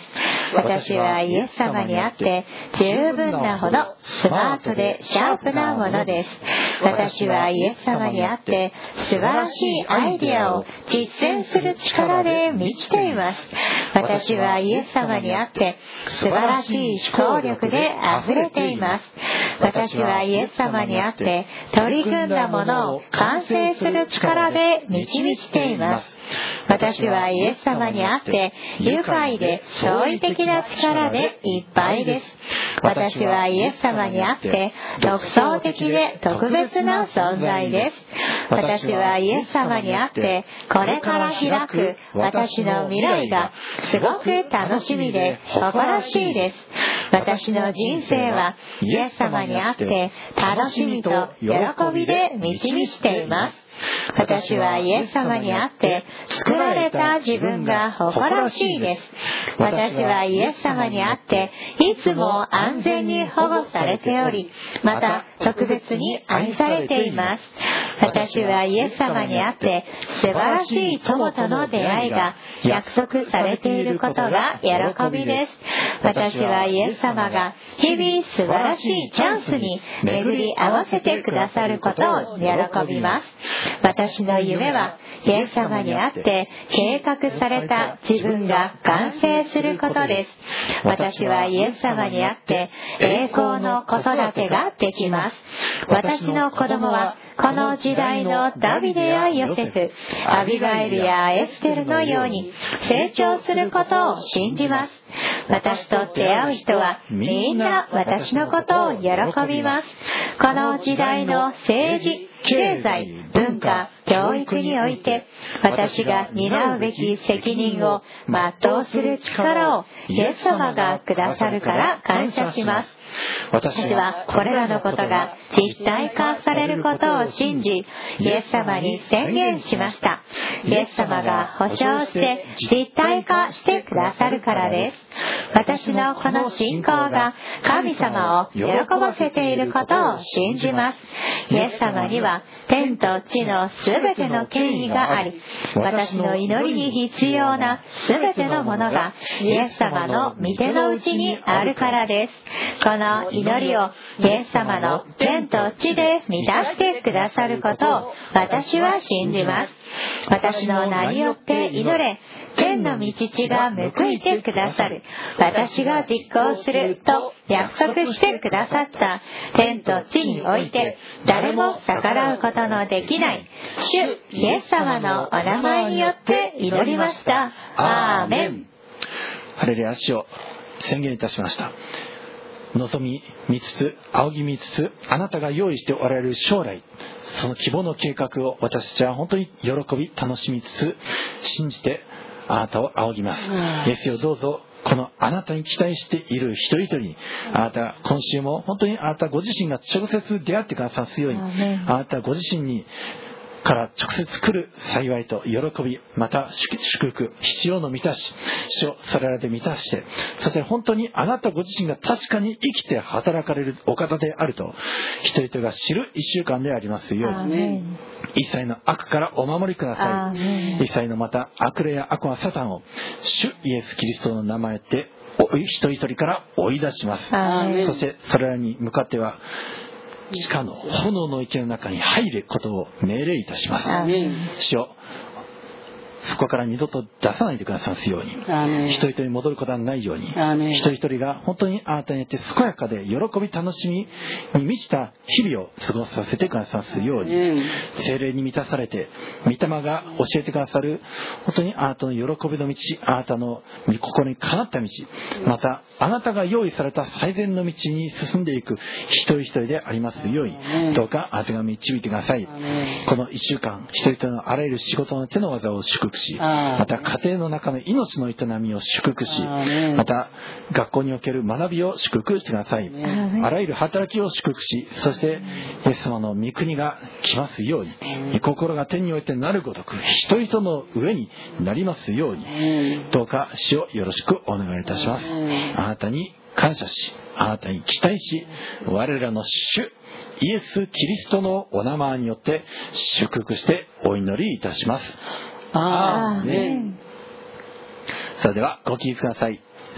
私はイエス様にあって十分なほどスマートでシャープなものです。私はイエス様にあって素晴らしいアイデアを実践する力で満ちています。私はイエス様にあって素晴らしい思考力で溢れています。私はイエス様にあって取り組んだものを完成する力で満ち満ちています。私はイエス様にあって愉快で驚異的な力でいっぱいです。私はイエス様にあって独創的で特別な存在です。私はイエス様にあってこれから開く私の未来がすごく楽しみで誇らしいです。私の人生はイエス様にあって楽しみと喜びで満ち満ちています。私はイエス様にあって作られた自分が誇らしいです。私はイエス様にあっていつも安全に保護されており、また特別に愛されています。私はイエス様にあって素晴らしい友との出会いが約束されていることが喜びです。私はイエス様が日々素晴らしいチャンスに巡り合わせてくださることを喜びます。私の夢はイエス様にあって計画された自分が完成することです。私はイエス様にあって栄光の子育てができます。私の子供はこの時代のダビデやヨセフ、アビガエルやエステルのように成長することを信じます。私と出会う人はみんな私のことを喜びます。この時代の政治、経済、文化、教育において私が担うべき責任を全うする力をイエス様がくださるから感謝します。私はこれらのことが実体化されることを信じ、イエス様に宣言しました。イエス様が保証して実体化してくださるからです。私のこの信仰が神様を喜ばせていることを信じます。イエス様には天と地のすべての権威があり、私の祈りに必要なすべてのものがイエス様の御手の内にあるからです。この祈りをイエス様の天と地で満たしてくださることを私は信じます。私の名によって祈れ、天の御父が報いてくださる。私が実行すると約束してくださった天と地において誰も逆らうことのできない主イエス様のお名前によって祈りました。アーメン。 ハレルヤ、主を宣言いたしました。望み見つつ、仰ぎ見つつ、あなたが用意しておられる将来、その希望の計画を私たちは本当に喜び楽しみつつ信じてあなたを仰ぎます。イエスよ、どうぞこのあなたに期待している一人一人に、あなた今週も本当にあなたご自身が直接出会ってくださるように、あなたご自身にから直接来る幸いと喜び、また祝福、必要の満たし、主をそれらで満たして、そして本当にあなたご自身が確かに生きて働かれるお方であると一人一人が知る一週間でありますように、一切の悪からお守りください。一切のまた悪霊や悪魔サタンを主イエスキリストの名前で一人一人から追い出します。そしてそれらに向かっては地下の炎の池の中に入ることを命令いたします。主よ、そこから二度と出さないでくださるように、一人一人に戻ることはないように、一人一人が本当にあなたによって健やかで喜び楽しみに満ちた日々を過ごさせてくださるように、聖霊に満たされて御霊が教えてくださる本当にあなたの喜びの道、あなたの心にかなった道、またあなたが用意された最善の道に進んでいく一人一人でありますように、どうかあなたが導いてください。この一週間、一人一人のあらゆる仕事の手の技を祝福し、また家庭の中の命の営みを祝福し、また学校における学びを祝福してください。あらゆる働きを祝福し、そしてイエス様の御国が来ますように、心が天においてなるごとく人々の上になりますように、どうか主をよろしくお願いいたします。あなたに感謝し、あなたに期待し、我らの主イエス・キリストのお名前によって祝福してお祈りいたします。アーメン。それではご起立ください。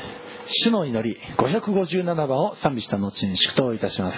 主の祈り557番を賛美した後に祝祷いたします。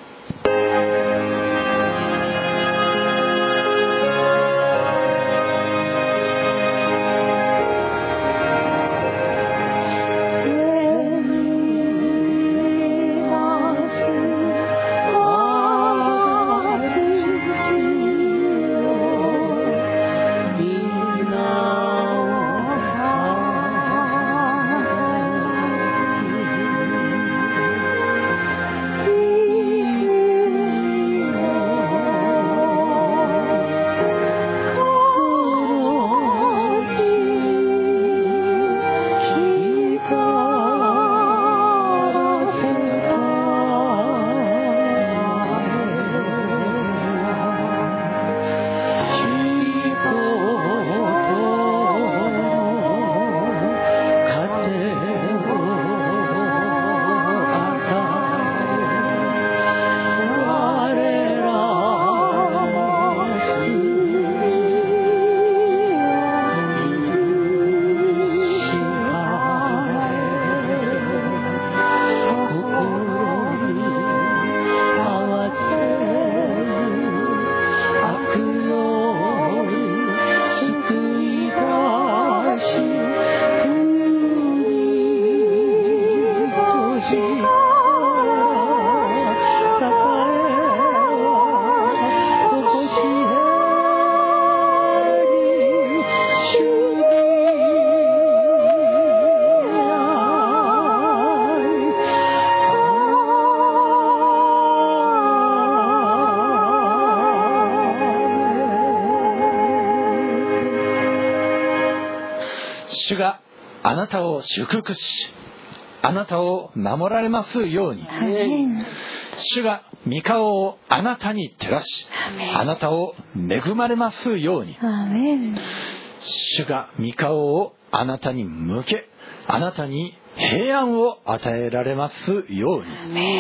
主があなたを祝福し、あなたを守られますように。主が御顔をあなたに照らし、あなたを恵まれますように。主が御顔をあなたに向け、あなたに平安を与えられますように。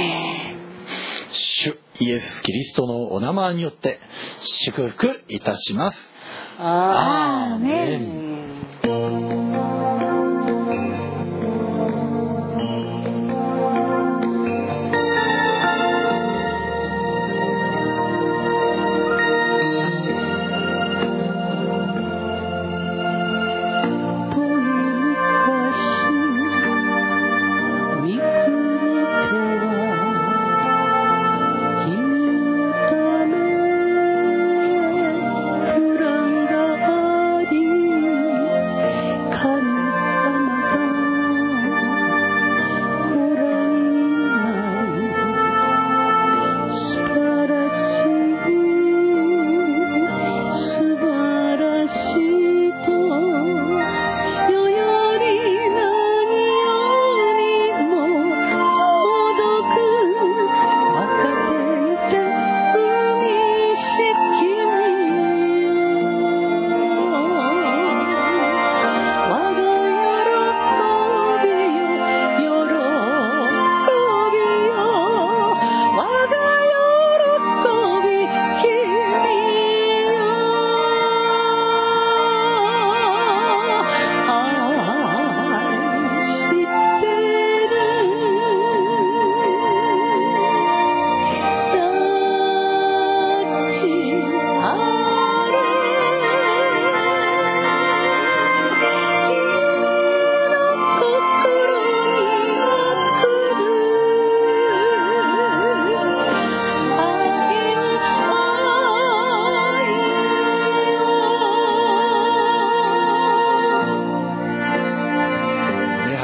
主イエス・キリストのお名前によって祝福いたします。アーメン。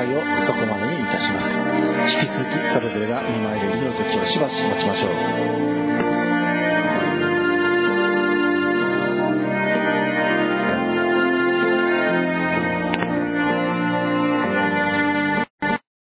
引き続きそれぞれが見舞いで祈る時をしばし持ちましょう。